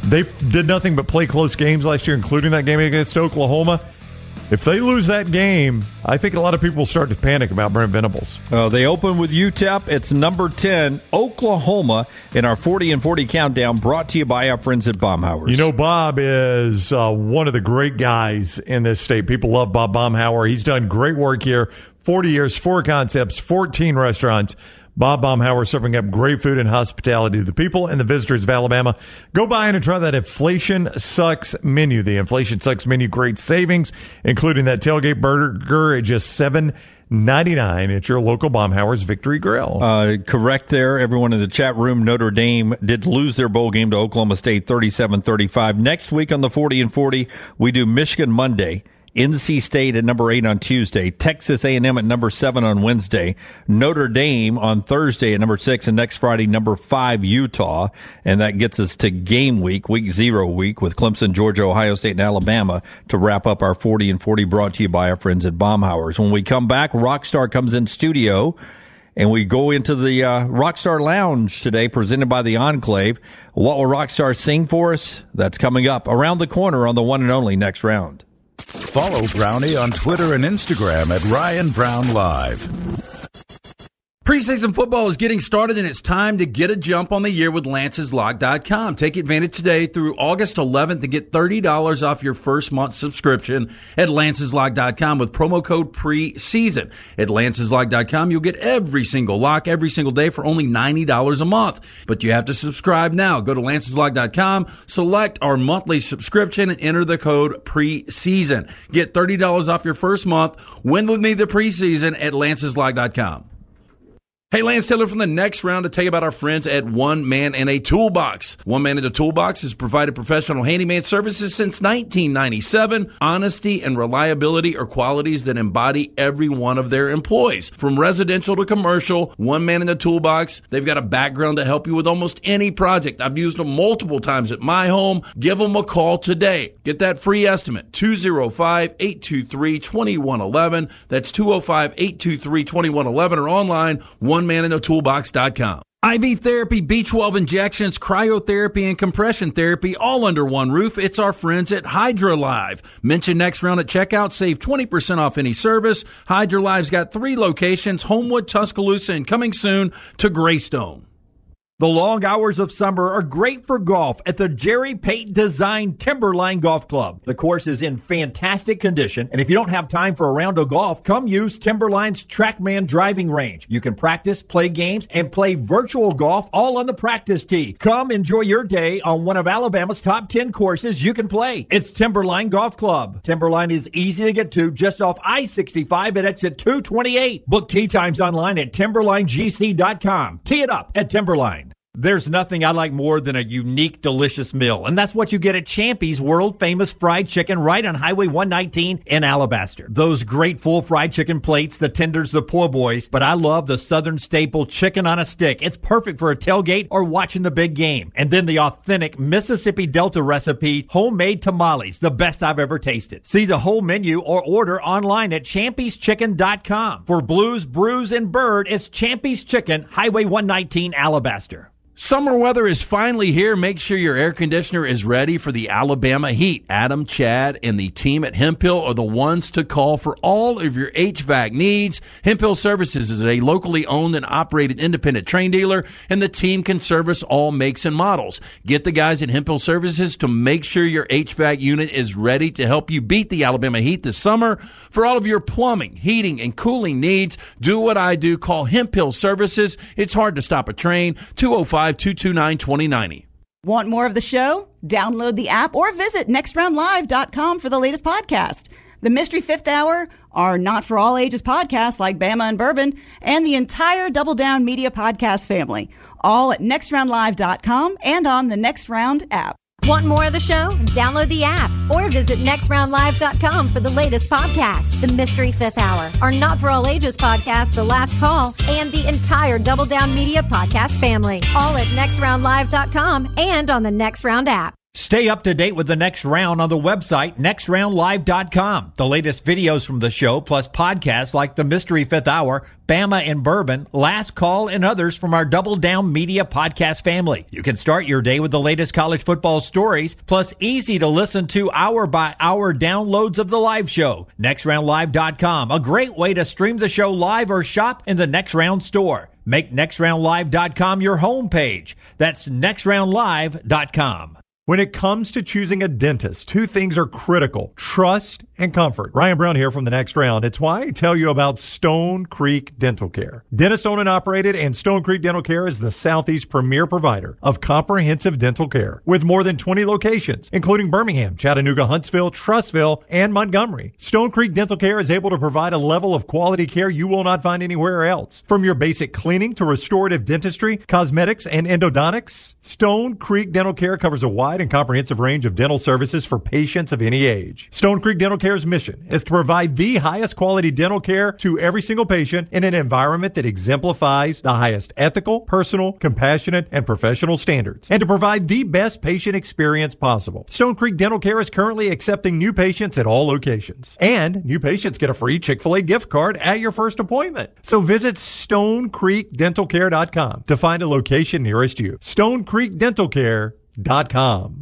They did nothing but play close games last year, including that game against Oklahoma. If they lose that game, I think a lot of people will start to panic about Brent Venables. Uh, they open with U T E P. It's number ten, Oklahoma, in our forty and forty countdown, brought to you by our friends at Baumhauer's. You know, Bob is uh, one of the great guys in this state. People love Bob Baumhauer. He's done great work here. forty years, four concepts, fourteen restaurants. Bob Baumhauer serving up great food and hospitality to the people and the visitors of Alabama. Go by and try that Inflation Sucks menu. The Inflation Sucks menu, great savings, including that tailgate burger at just seven ninety-nine at your local Baumhauer's Victory Grill. Uh, correct there. Everyone in the chat room, Notre Dame did lose their bowl game to Oklahoma State thirty-seven thirty-five. Next week on the forty and forty, we do Michigan Monday. N C State at number eight on Tuesday, Texas A and M at number seven on Wednesday, Notre Dame on Thursday at number six, and next Friday, number five, Utah. And that gets us to game week, week zero week, with Clemson, Georgia, Ohio State, and Alabama to wrap up our forty and forty, brought to you by our friends at Baumhauer's. When we come back, Rockstar comes in studio, and we go into the uh, Rockstar Lounge today, presented by the Enclave. What will Rockstar sing for us? That's coming up around the corner on the one and only Next Round. Follow Brownie on Twitter and Instagram at Ryan Brown Live. Preseason football is getting started, and it's time to get a jump on the year with Lance's Lock dot com. Take advantage today through August eleventh and get thirty dollars off your first month subscription at Lance's Lock dot com with promo code PRESEASON. At Lance's Lock dot com, you'll get every single lock every single day for only ninety dollars a month. But you have to subscribe now. Go to Lance's Lock dot com, select our monthly subscription, and enter the code PRESEASON. Get thirty dollars off your first month. Win with me the preseason at Lance's Lock dot com. Hey, Lance Taylor from the Next Round to tell you about our friends at One Man and a Toolbox. One Man and a Toolbox has provided professional handyman services since nineteen ninety-seven. Honesty and reliability are qualities that embody every one of their employees. From residential to commercial, One Man and a Toolbox, they've got a background to help you with almost any project. I've used them multiple times at my home. Give them a call today. Get that free estimate, two oh five, eight two three, two one one one. That's two oh five, eight two three, two one one one, or online, one man and a toolbox dot com. I V therapy, B twelve injections, cryotherapy, and compression therapy all under one roof. It's our friends at HydroLive. Mention Next Round at checkout. Save twenty percent off any service. HydroLive's got three locations, Homewood, Tuscaloosa, and coming soon to Greystone. The long hours of summer are great for golf at the Jerry Pate Design Timberline Golf Club. The course is in fantastic condition, and if you don't have time for a round of golf, come use Timberline's TrackMan driving range. You can practice, play games, and play virtual golf all on the practice tee. Come enjoy your day on one of Alabama's top ten courses you can play. It's Timberline Golf Club. Timberline is easy to get to just off I sixty-five at exit two twenty-eight. Book tee times online at timberline g c dot com. Tee it up at Timberline. There's nothing I like more than a unique, delicious meal, and that's what you get at Champy's world-famous fried chicken right on Highway one nineteen in Alabaster. Those great full fried chicken plates, the tenders, the po' boys, but I love the Southern staple chicken on a stick. It's perfect for a tailgate or watching the big game. And then the authentic Mississippi Delta recipe, homemade tamales, the best I've ever tasted. See the whole menu or order online at champys chicken dot com. For Blues, Brews, and Bird, it's Champy's Chicken, Highway one nineteen, Alabaster. Summer weather is finally here. Make sure your air conditioner is ready for the Alabama heat. Adam, Chad, and the team at Hemphill are the ones to call for all of your H V A C needs. Hemphill Services is a locally owned and operated independent train dealer, and the team can service all makes and models. Get the guys at Hemphill Services to make sure your H V A C unit is ready to help you beat the Alabama heat this summer. For all of your plumbing, heating, and cooling needs, do what I do. Call Hemphill Services. It's hard to stop a train. two oh five, two two nine, two oh nine oh. Want more of the show? Download the app or visit next round live dot com for the latest podcast. The Mystery Fifth Hour, our Not For All Ages podcast like Bama and Bourbon, and the entire Double Down Media podcast family. All at next round live dot com and on the Next Round app. Want more of the show? Download the app or visit next round live dot com for the latest podcast, The Mystery Fifth Hour, our Not For All Ages podcast, The Last Call, and the entire Double Down Media podcast family. All at next round live dot com and on the Next Round app. Stay up to date with the Next Round on the website, next round live dot com. The latest videos from the show, plus podcasts like The Mystery Fifth Hour, Bama and Bourbon, Last Call, and others from our Double Down Media podcast family. You can start your day with the latest college football stories, plus easy to listen to hour-by-hour downloads of the live show. next round live dot com, a great way to stream the show live or shop in the Next Round store. Make next round live dot com your homepage. That's next round live dot com. When it comes to choosing a dentist, two things are critical: trust and comfort. Ryan Brown here from The Next Round. It's why I tell you about Stone Creek Dental Care. Dentist owned and operated, and Stone Creek Dental Care is the Southeast premier provider of comprehensive dental care with more than twenty locations, including Birmingham, Chattanooga, Huntsville, Trussville, and Montgomery. Stone Creek Dental Care is able to provide a level of quality care you will not find anywhere else. From your basic cleaning to restorative dentistry, cosmetics, and endodontics, Stone Creek Dental Care covers a wide and comprehensive range of dental services for patients of any age. Stone Creek Dental Care's mission is to provide the highest quality dental care to every single patient in an environment that exemplifies the highest ethical, personal, compassionate, and professional standards, and to provide the best patient experience possible. Stone Creek Dental Care is currently accepting new patients at all locations, and new patients get a free Chick-fil-A gift card at your first appointment. So visit stone creek dental care dot com to find a location nearest you. stone creek dental care dot com.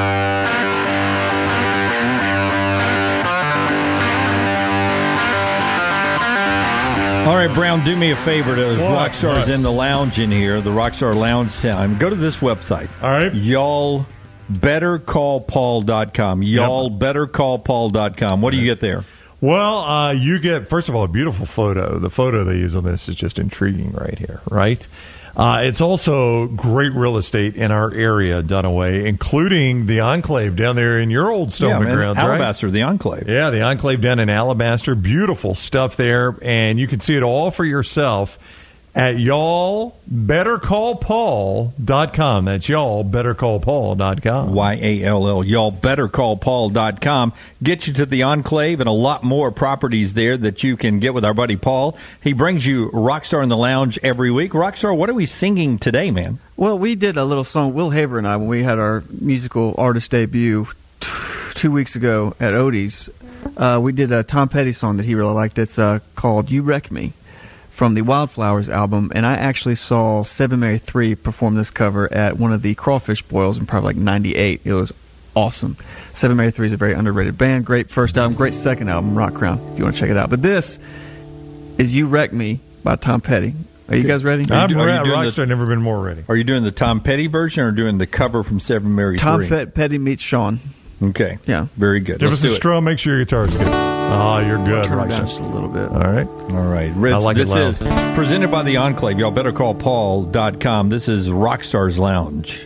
All right, Brown, do me a favor. There's What? Rockstars What? in the lounge in here, the Rockstar Lounge time. Go to this website. All right. Y'all better call paul dot com. Y'all better call paul dot com. What do you get there? Well, uh, you get, first of all, a beautiful photo. The photo they use on this is just intriguing right here, right? Uh, it's also great real estate in our area, Dunaway, including the Enclave down there in your old Stoneman yeah, man, grounds, Alabaster, right? the Enclave. Yeah, the Enclave down in Alabaster. Beautiful stuff there, and you can see it all for yourself at y'all better call paul dot com. That's y'all better call paul dot com. Y A L L. Y'all better call paul dot com. Get you to the Enclave and a lot more properties there that you can get with our buddy Paul. He brings you Rockstar in the Lounge every week. Rockstar, what are we singing today, man? Well, we did a little song, Will Haver and I, when we had our musical artist debut t- two weeks ago at Odie's. Uh, we did a Tom Petty song that he really liked. It's uh, called You Wreck Me, from the Wildflowers album, and I actually saw Seven Mary Three perform this cover at one of the Crawfish Boils in probably like ninety-eight. It was awesome. Seven Mary Three is a very underrated band. Great first album, great second album, Rock Crown, if you want to check it out. But this is You Wreck Me by Tom Petty. Are you guys ready? I'm Are you ready. doing Rockstar, the- never been more ready. Are you doing the Tom Petty version or doing the cover from Seven Mary Tom Three? Fet- Petty meets Sean. Okay. Yeah. Very good. Give Let's us a do it. strum. Make sure your guitar's good. Oh, you're good, Turn it down Rockstar. just a little bit. All right. All right. Ritz, I like it this loud. is presented by the Enclave. Y'all better call paul dot com. This is Rockstars Lounge.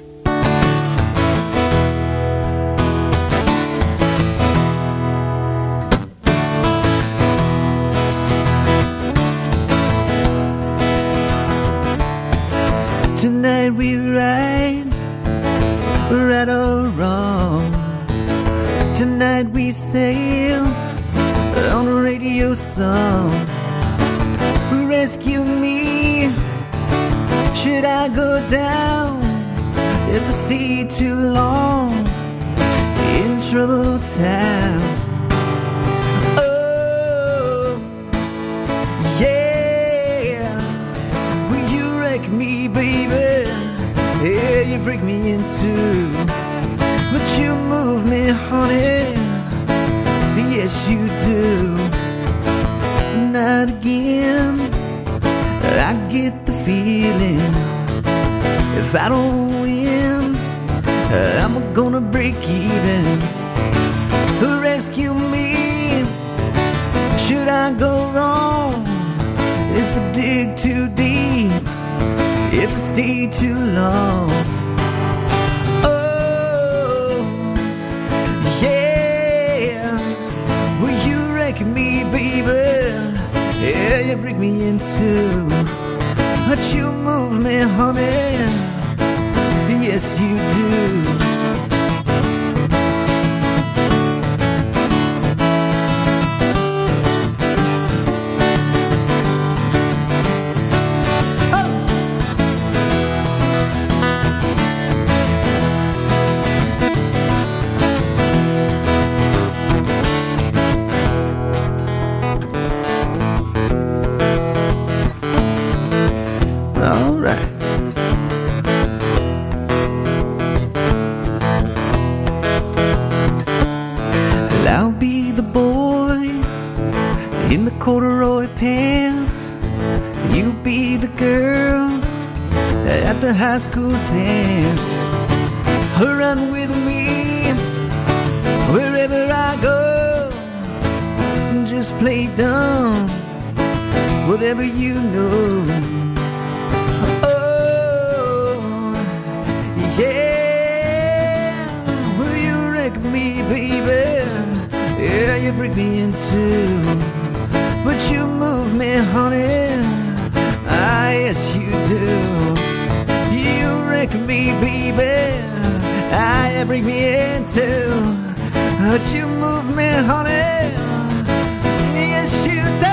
Tonight we ride, right or wrong. Tonight we sail on a radio song. Rescue me, should I go down if I stay too long in trouble town? Oh, yeah, will you wreck me, baby? Yeah, you break me in two, but you move me, honey. Yes, you do. Not again. I get the feeling if I don't win, I'm gonna break even. Rescue me. Should I go wrong if I dig too deep? If I stay too long? Oh, yeah. Will you wreck me, baby? Yeah, you break me in two, but you move me, honey. Yes, you do. the boy in the corduroy pants. You be the girl at the high school dance. Run with me wherever I go. Just play dumb, whatever you know. Oh, yeah. Will you wreck me, baby? Yeah, you break me in two, but you move me, honey. Ah, yes, you do. You wreck me, baby. Ah, you break me in two, but you move me, honey. Yes, you do.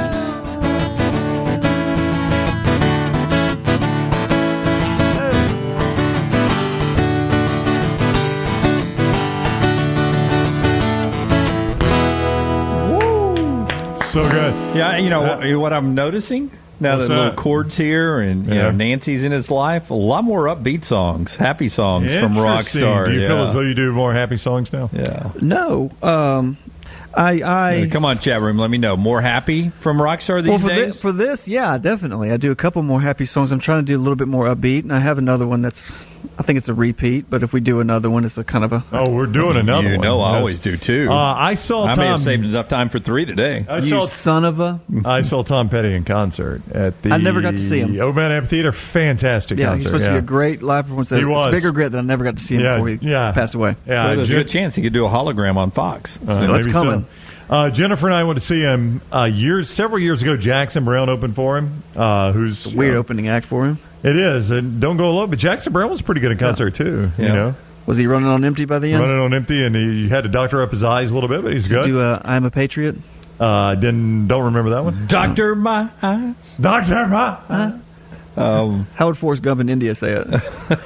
So good. Yeah, you know uh, what I'm noticing now that, that little chords here, and you yeah. know Nancy's in his life. A lot more upbeat songs, happy songs from Rockstar. Do you yeah. feel as though you do more happy songs now? Yeah. No. Um, I, I yeah, come on, chat room. Let me know. More happy from Rockstar these well, for days? This, for this, yeah, definitely. I do a couple more happy songs. I'm trying to do a little bit more upbeat, and I have another one that's, I think it's a repeat, but if we do another one, it's a kind of a... Oh, we're doing another you one. You know I yes. always do, too. Uh, I saw I Tom... may have saved enough time for three today. I you saw, son of a... I saw Tom Petty in concert at the... I never got to see him. Oban Amphitheater. Fantastic yeah, concert. he's supposed yeah. to be a great live performance. He was. It's a big regret that I never got to see him yeah, before he yeah. passed away. Yeah, so there's Jen- a good chance he could do a hologram on Fox. Uh, So that's coming. So. Uh, Jennifer and I went to see him uh, years, several years ago. Jackson Brown opened for him. Uh, who's a weird uh, opening act for him. It is, and don't go alone. But Jackson Brown was pretty good in concert yeah. too. Yeah. You know, was he running on empty by the end? Running on empty, and he had to doctor up his eyes a little bit, but he's Did good. you do uh, I'm a Patriot? Uh, didn't don't remember that one. Doctor My Eyes. Doctor My Eyes. Um, How would Forrest Gump in India say it?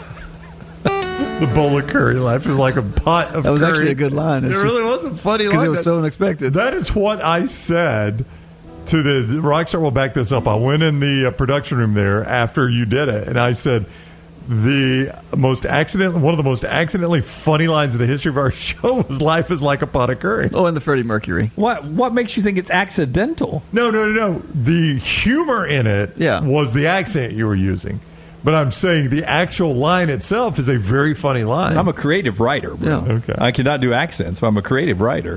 The bowl of curry life is like a pot of That was curry. actually a good line. It It's really just- was a funny line. Because it was so unexpected. That is what I said to the, the Rockstar. Will back this up. I went in the uh, production room there after you did it, and I said the most accident, one of the most accidentally funny lines in the history of our show was "Life is like a pot of curry." Oh, and the Freddie Mercury. What What makes you think it's accidental? No, no, no, no. The humor in it Yeah. was the accent you were using. But I'm saying the actual line itself is a very funny line. I'm a creative writer, bro. Yeah. Okay. I cannot do accents, but I'm a creative writer.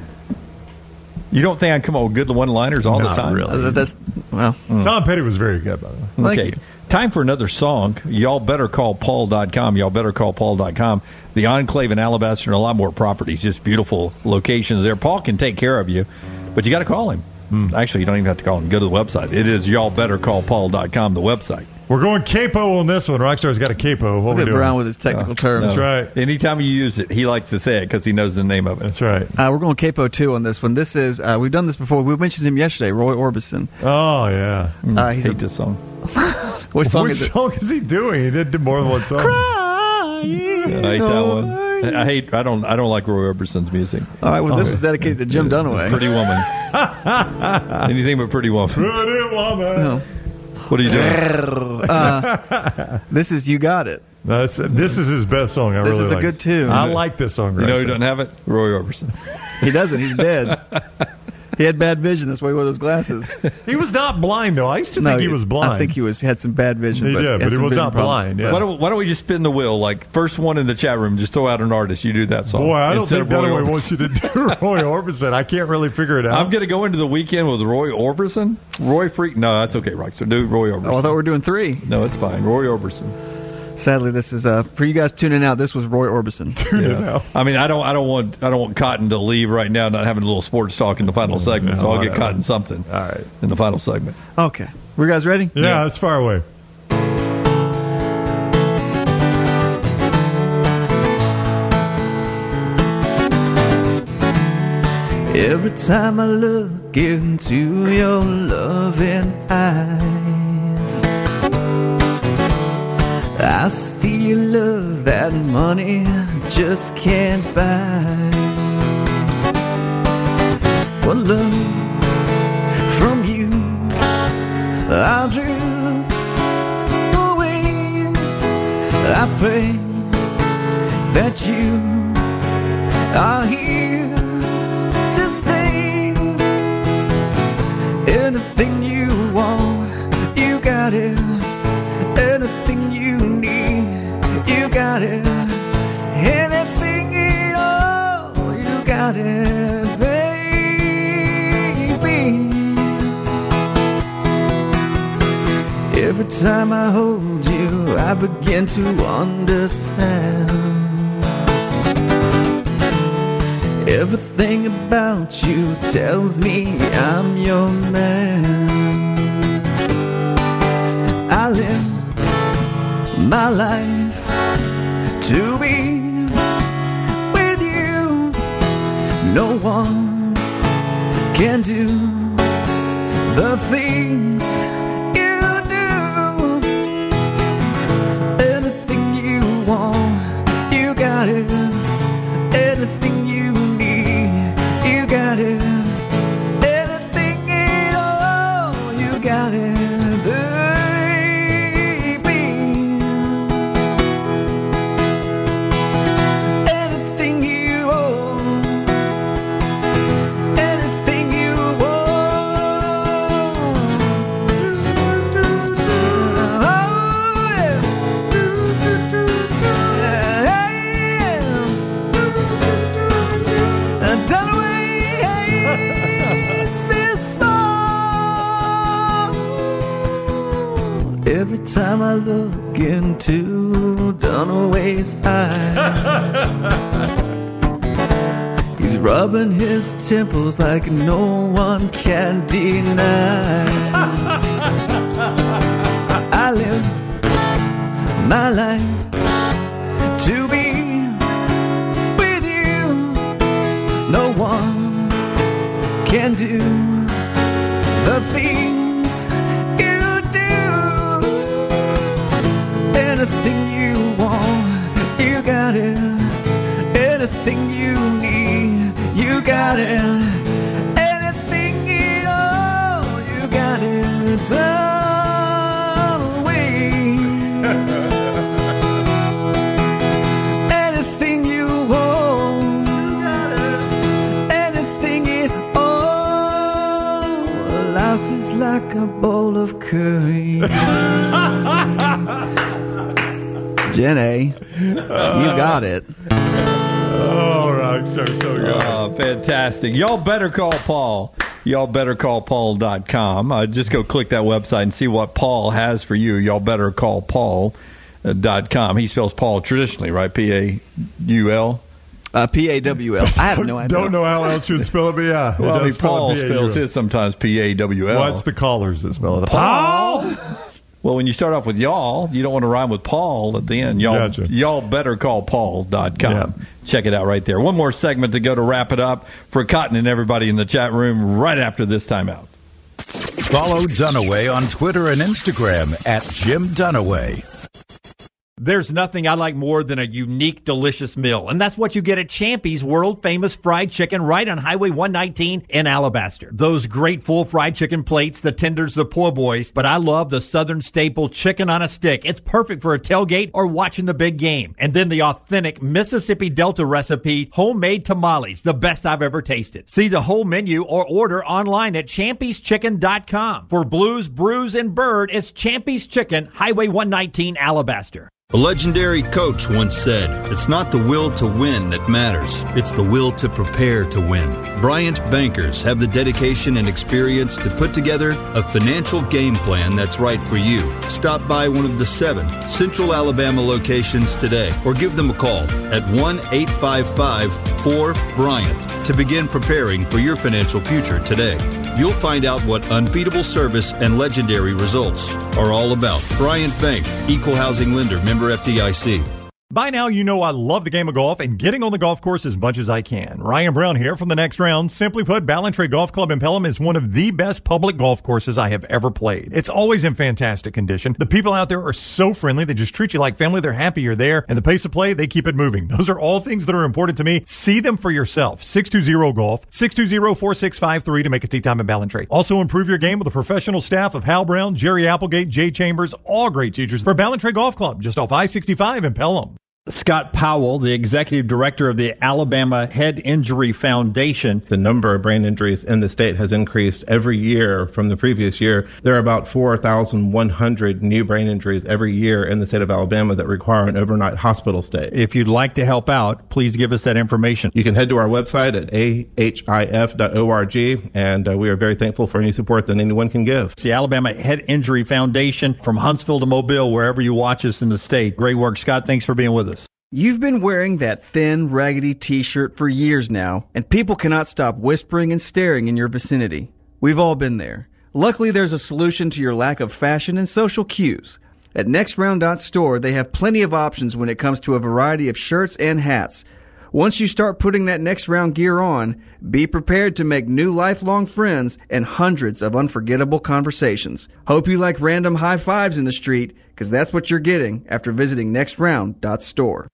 You don't think I come up with good one-liners all Not the time? really. Uh, that's well. Tom Petty was very good, by the way. Thank okay. you. Time for another song. Y'all better call Paul dot com. Y'all better call Paul dot com. The Enclave in Alabaster and a lot more properties. Just beautiful locations there. Paul can take care of you, but you got to call him. Mm. Actually, you don't even have to call him. Go to the website. It is y'all better call Paul dot com, the website. We're going capo on this one. Rockstar's got a capo. What Look we at doing? Brown with his technical Uh, terms. That's right. Anytime you use it, he likes to say it because he knows the name of it. That's right. Uh, we're going capo two on this one. This is uh, we've done this before. We mentioned him yesterday, Roy Orbison. Oh yeah. Uh, he's hate a, this song. what song Which is it? song is he doing? He did do more than one song. Crying. I hate that one. I hate. I don't. I don't like Roy Orbison's music. All right. Well, this was dedicated to Jim Dunaway. Pretty Woman. Anything but Pretty Woman. Pretty woman. No. What are you doing? Uh, this is You Got It. That's, this is his best song. I This really is a like good it. tune. I like this song. You know who Rockstar. doesn't have it? Roy Orbison. He doesn't. He's dead. He had bad vision. That's why he wore those glasses. He was not blind though. I used to No, think he was blind. I think he was had some bad vision. He but did, had but he some was vision not problems. blind. Yeah. Why don't, why don't we just spin the wheel? Like, first one in the chat room, just throw out an artist. You do that song. Boy, I don't instead think of Roy Dunaway Orbison. wants you to do Roy Orbison. I can't really figure it out. I'm going to go into the weekend with Roy Orbison. Roy Freak. No, that's okay, Rockstar. Do Roy Orbison. Oh, I thought we were doing three. No, it's fine. Roy Orbison. Sadly, this is uh, for you guys tuning out. This was Roy Orbison. Yeah. I mean, I don't, I don't want, I don't want Cotton to leave right now, not having a little sports talk in the final segment. So no, I'll get no. Cotton something. All right. In the final segment. Okay, were you guys ready? Yeah, Yeah. it's far away. Every time I look into your loving eyes, I see a love that money just can't buy. What love from you I'll drift away. I pray that you are here to baby. Every time I hold you, I begin to understand. Everything about you tells me I'm your man. I live my life to be with you. No one can do the things you do. Anything you want, you got it. Anything you need, you got it. Anything at all, you got it. Every time I look into Dunaway's eyes, he's rubbing his temples like no one can deny. I live my life to be with you. No one can do the things you do. Anything you want, you got it. Anything you need, you got it. Anything at all, you got it. Done away. Anything you want, you got it. Anything at all. Life is like a bowl of curry. Jenny, you got it. Oh, Rockstar, so good. Oh, fantastic. Y'all better call Paul. Y'all better call Paul dot com. Uh, just go click that website and see what Paul has for you. Y'all better call Paul dot com. He spells Paul traditionally, right? P A U L? Uh, P A W L. I have no idea. Don't know how else you'd spell it, but yeah. Well, I mean, spell Paul it P A U L. spells his sometimes P A W L. Well, it's the callers that spell it. Paul? Well, when you start off with y'all, you don't want to rhyme with Paul at the end. Y'all, Gotcha. y'all better call Paul dot com. Yeah. Check it out right there. One more segment to go to wrap it up for Cotton and everybody in the chat room right after this timeout. Follow Dunaway on Twitter and Instagram at Jim Dunaway. There's nothing I like more than a unique, delicious meal, and that's what you get at Champy's world-famous fried chicken right on Highway one nineteen in Alabaster. Those great full fried chicken plates, the tenders, the po' boys, but I love the Southern staple chicken on a stick. It's perfect for a tailgate or watching the big game. And then the authentic Mississippi Delta recipe, homemade tamales, the best I've ever tasted. See the whole menu or order online at champys chicken dot com. For Blues, Brews, and Bird, it's Champy's Chicken, Highway one nineteen, Alabaster. A legendary coach once said, "It's not the will to win that matters. It's the will to prepare to win." Bryant bankers have the dedication and experience to put together a financial game plan that's right for you. Stop by one of the seven Central Alabama locations today or give them a call at one eight five five four Bryant to begin preparing for your financial future today. You'll find out what unbeatable service and legendary results are all about. Bryant Bank, Equal Housing Lender, member F D I C. By now, you know I love the game of golf and getting on the golf course as much as I can. Ryan Brown here from the Next Round. Simply put, Ballantrae Golf Club in Pelham is one of the best public golf courses I have ever played. It's always in fantastic condition. The people out there are so friendly. They just treat you like family. They're happy you're there. And the pace of play, they keep it moving. Those are all things that are important to me. See them for yourself. six two zero golf, six two zero, four six five three to make a tee time in Ballantrae. Also improve your game with a professional staff of Hal Brown, Jerry Applegate, Jay Chambers, all great teachers for Ballantrae Golf Club, just off I sixty-five in Pelham. Scott Powell, the executive director of the Alabama Head Injury Foundation. The number of brain injuries in the state has increased every year from the previous year. There are about four thousand one hundred new brain injuries every year in the state of Alabama that require an overnight hospital stay. If you'd like to help out, please give us that information. You can head to our website at a h i f dot org, and uh, we are very thankful for any support that anyone can give. It's the Alabama Head Injury Foundation from Huntsville to Mobile, wherever you watch us in the state. Great work, Scott. Thanks for being with us. You've been wearing that thin, raggedy t-shirt for years now, and people cannot stop whispering and staring in your vicinity. We've all been there. Luckily, there's a solution to your lack of fashion and social cues. At next round dot store, they have plenty of options when it comes to a variety of shirts and hats. Once you start putting that Next Round gear on, be prepared to make new lifelong friends and hundreds of unforgettable conversations. Hope you like random high fives in the street, because that's what you're getting after visiting next round dot store.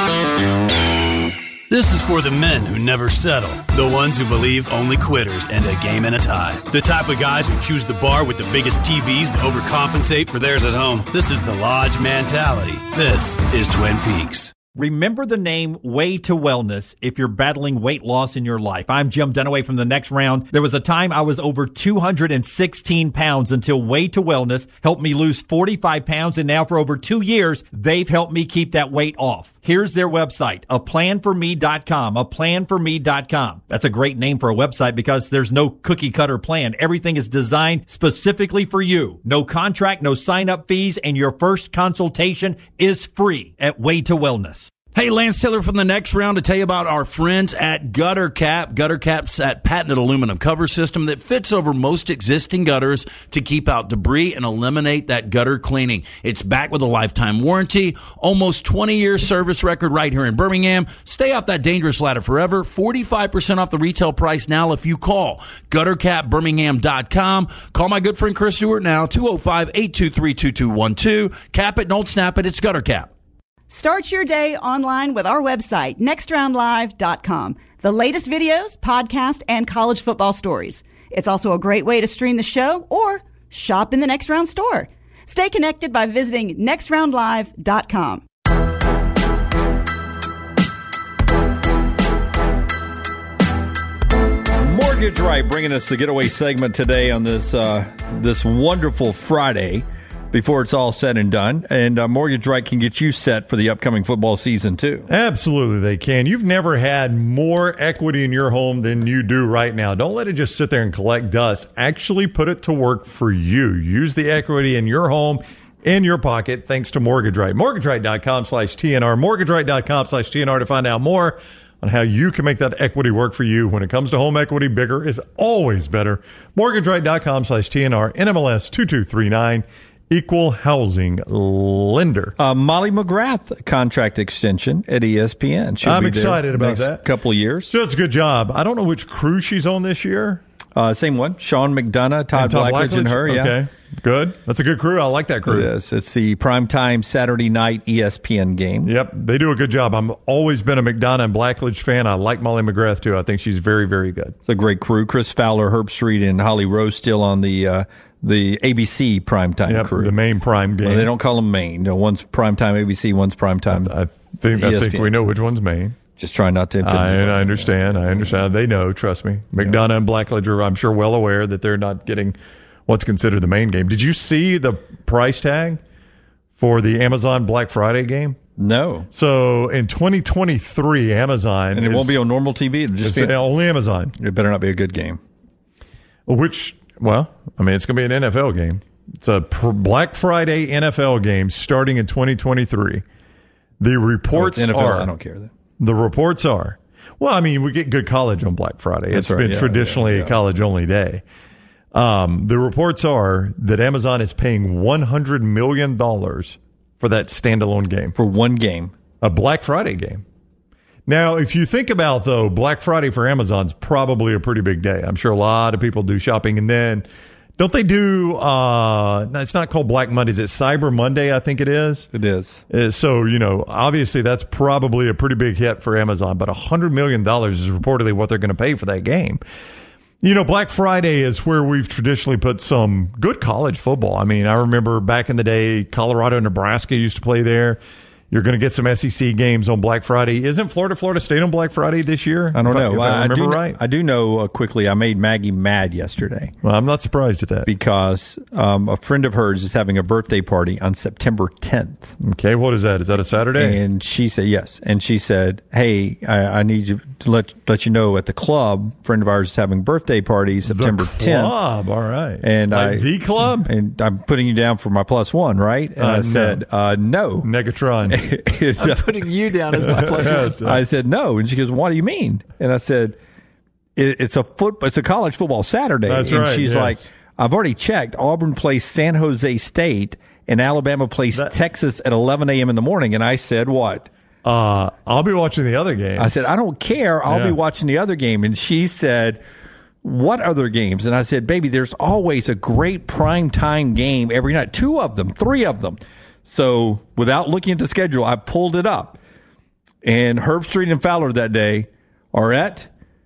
This is for the men who never settle, the ones who believe only quitters end a game in a tie, the type of guys who choose the bar with the biggest T Vs to overcompensate for theirs at home. This is the Lodge mentality. This is Twin Peaks. Remember the name Way to Wellness if you're battling weight loss in your life. I'm Jim Dunaway from The Next Round. There was a time I was over two hundred sixteen pounds until Way to Wellness helped me lose forty-five pounds, and now for over two years, they've helped me keep that weight off. Here's their website, a plan for me dot com, a plan for me dot com. That's a great name for a website because there's no cookie cutter plan. Everything is designed specifically for you. No contract, no sign up fees, and your first consultation is free at Way to Wellness. Hey, Lance Taylor from The Next Round to tell you about our friends at Gutter Cap. Gutter Cap's that patented aluminum cover system that fits over most existing gutters to keep out debris and eliminate that gutter cleaning. It's backed with a lifetime warranty, almost twenty year service record right here in Birmingham. Stay off that dangerous ladder forever. forty-five percent off the retail price now if you call gutter cap birmingham dot com. Call my good friend Chris Stewart now, two oh five, eight two three, two two one two. Cap it, don't snap it. It's Gutter Cap. Start your day online with our website, next round live dot com. The latest videos, podcasts, and college football stories. It's also a great way to stream the show or shop in the Next Round store. Stay connected by visiting next round live dot com. Mortgage Right bringing us the getaway segment today on this uh, this wonderful Friday before it's all said and done. And uh, Mortgage Right can get you set for the upcoming football season, too. Absolutely, they can. You've never had more equity in your home than you do right now. Don't let it just sit there and collect dust. Actually put it to work for you. Use the equity in your home, in your pocket, thanks to Mortgage Right. mortgage right dot com slash T N R. mortgage right dot com slash T N R to find out more on how you can make that equity work for you. When it comes to home equity, bigger is always better. mortgage right dot com slash T N R. N M L S two two three nine. Equal housing lender. Uh, Molly McGrath contract extension at E S P N. She'll I'm be excited about next that. Couple of years. She does a good job. I don't know which crew she's on this year. Uh, same one. Sean McDonough, Todd, and Todd Blackledge, Blackledge, and her. Yeah. Okay, good. That's a good crew. I like that crew. It is. It's the primetime Saturday night E S P N game. Yep, they do a good job. I've always been a McDonough and Blackledge fan. I like Molly McGrath, too. I think she's very, very good. It's a great crew. Chris Fowler, Herb Street, and Holly Rose still on the uh, the A B C primetime yep, crew. The main prime game. Well, they don't call them main. No, one's primetime A B C, one's primetime I, I think, I think we know which one's main. Just trying not to. I, I understand. I understand. They know. Trust me. McDonough yeah. and Blackledge are, I'm sure, well aware that they're not getting what's considered the main game. Did you see the price tag for the Amazon Black Friday game? No. So in twenty twenty-three, Amazon and it is, won't be on normal T V. It'll just it's be only Amazon. It better not be a good game. Which, well, I mean, it's going to be an N F L game. It's a Black Friday N F L game starting in twenty twenty-three. The reports oh, N F L, are. I don't care then. The reports are, well, I mean, we get good college on Black Friday. That's it's right. been yeah, traditionally yeah, yeah. a college-only day. Um, the reports are that Amazon is paying one hundred million dollars for that standalone game. For one game. A Black Friday game. Now, if you think about, though, Black Friday for Amazon's probably a pretty big day. I'm sure a lot of people do shopping. And then, don't they do, uh, no, it's not called Black Monday. Is it Cyber Monday, I think it is? It is. Uh, so, you know, obviously that's probably a pretty big hit for Amazon. But one hundred million dollars is reportedly what they're going to pay for that game. You know, Black Friday is where we've traditionally put some good college football. I mean, I remember back in the day, Colorado and Nebraska used to play there. You're going to get some S E C games on Black Friday. Isn't Florida Florida State on Black Friday this year? I don't if know. I, if I I, remember do, right. I do know uh, quickly. I made Maggie mad yesterday. Well, I'm not surprised at that because um, a friend of hers is having a birthday party on September tenth. Okay, what is that? Is that a Saturday? And she said yes. And she said, "Hey, I, I need you to let let you know at the club. A friend of ours is having a birthday party September the tenth. Club, all right. And like I the club. And I'm putting you down for my plus one, right? And uh, I said, no. uh, no, Negatron. I'm putting you down as my plus yes, one. I said no, and she goes, "What do you mean?" And I said, it, "It's a foot, it's a college football Saturday." That's and right, she's yes. like, "I've already checked. Auburn plays San Jose State, and Alabama plays That- Texas at eleven a.m. in the morning." And I said, "What?" Uh, I'll be watching the other game. I said, "I don't care. I'll Yeah. be watching the other game." And she said, "What other games?" And I said, "Baby, there's always a great prime time game every night. Two of them, three of them." So without looking at the schedule, I pulled it up. And Herb Street and Fowler that day are at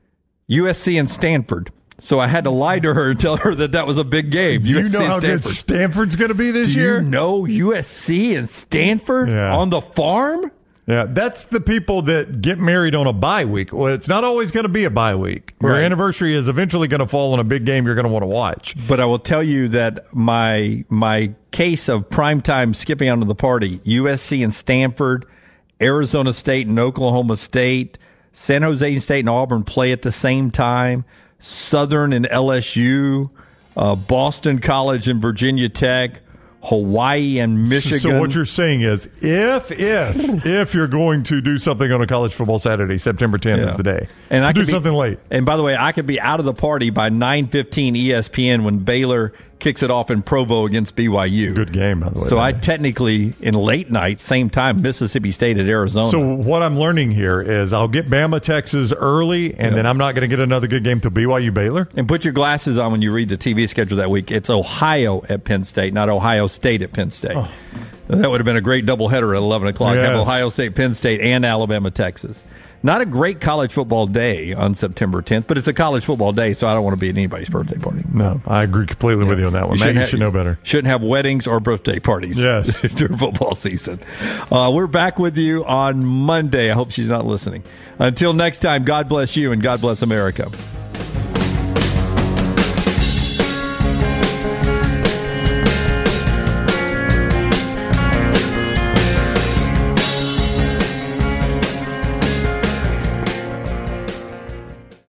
U S C and Stanford. So I had to lie to her and tell her that that was a big game. Do you U S C know and how good Stanford. Stanford's going to be this Do year? you know U S C and Stanford Yeah. on the farm? Yeah, that's the people that get married on a bye week. Well, it's not always going to be a bye week. Your Right. anniversary is eventually going to fall on a big game you're going to want to watch. But I will tell you that my my case of primetime skipping out of the party, U S C and Stanford, Arizona State and Oklahoma State, San Jose State and Auburn play at the same time, Southern and L S U, uh, Boston College and Virginia Tech, Hawaii and Michigan. So what you're saying is, if if if you're going to do something on a college football Saturday, September tenth Yeah. is the day. And to I do could be- something late. And by the way, I could be out of the party by nine fifteen E S P N when Baylor kicks it off in Provo against B Y U. Good game, by the way. So I technically, in late night, same time, Mississippi State at Arizona. So what I'm learning here is I'll get Bama, Texas early, and Yeah. then I'm not going to get another good game till B Y U Baylor. And put your glasses on when you read the T V schedule that week. It's Ohio at Penn State, not Ohio State at Penn State. Oh. That would have been a great doubleheader at eleven o'clock. Yes. Have Ohio State, Penn State, and Alabama, Texas. Not a great college football day on September tenth, but it's a college football day, so I don't want to be at anybody's birthday party. No, I agree completely with you on that one. You Maggie have- should know better. Shouldn't have weddings or birthday parties Yes. during football season. Uh, we're back with you on Monday. I hope she's not listening. Until next time, God bless you and God bless America.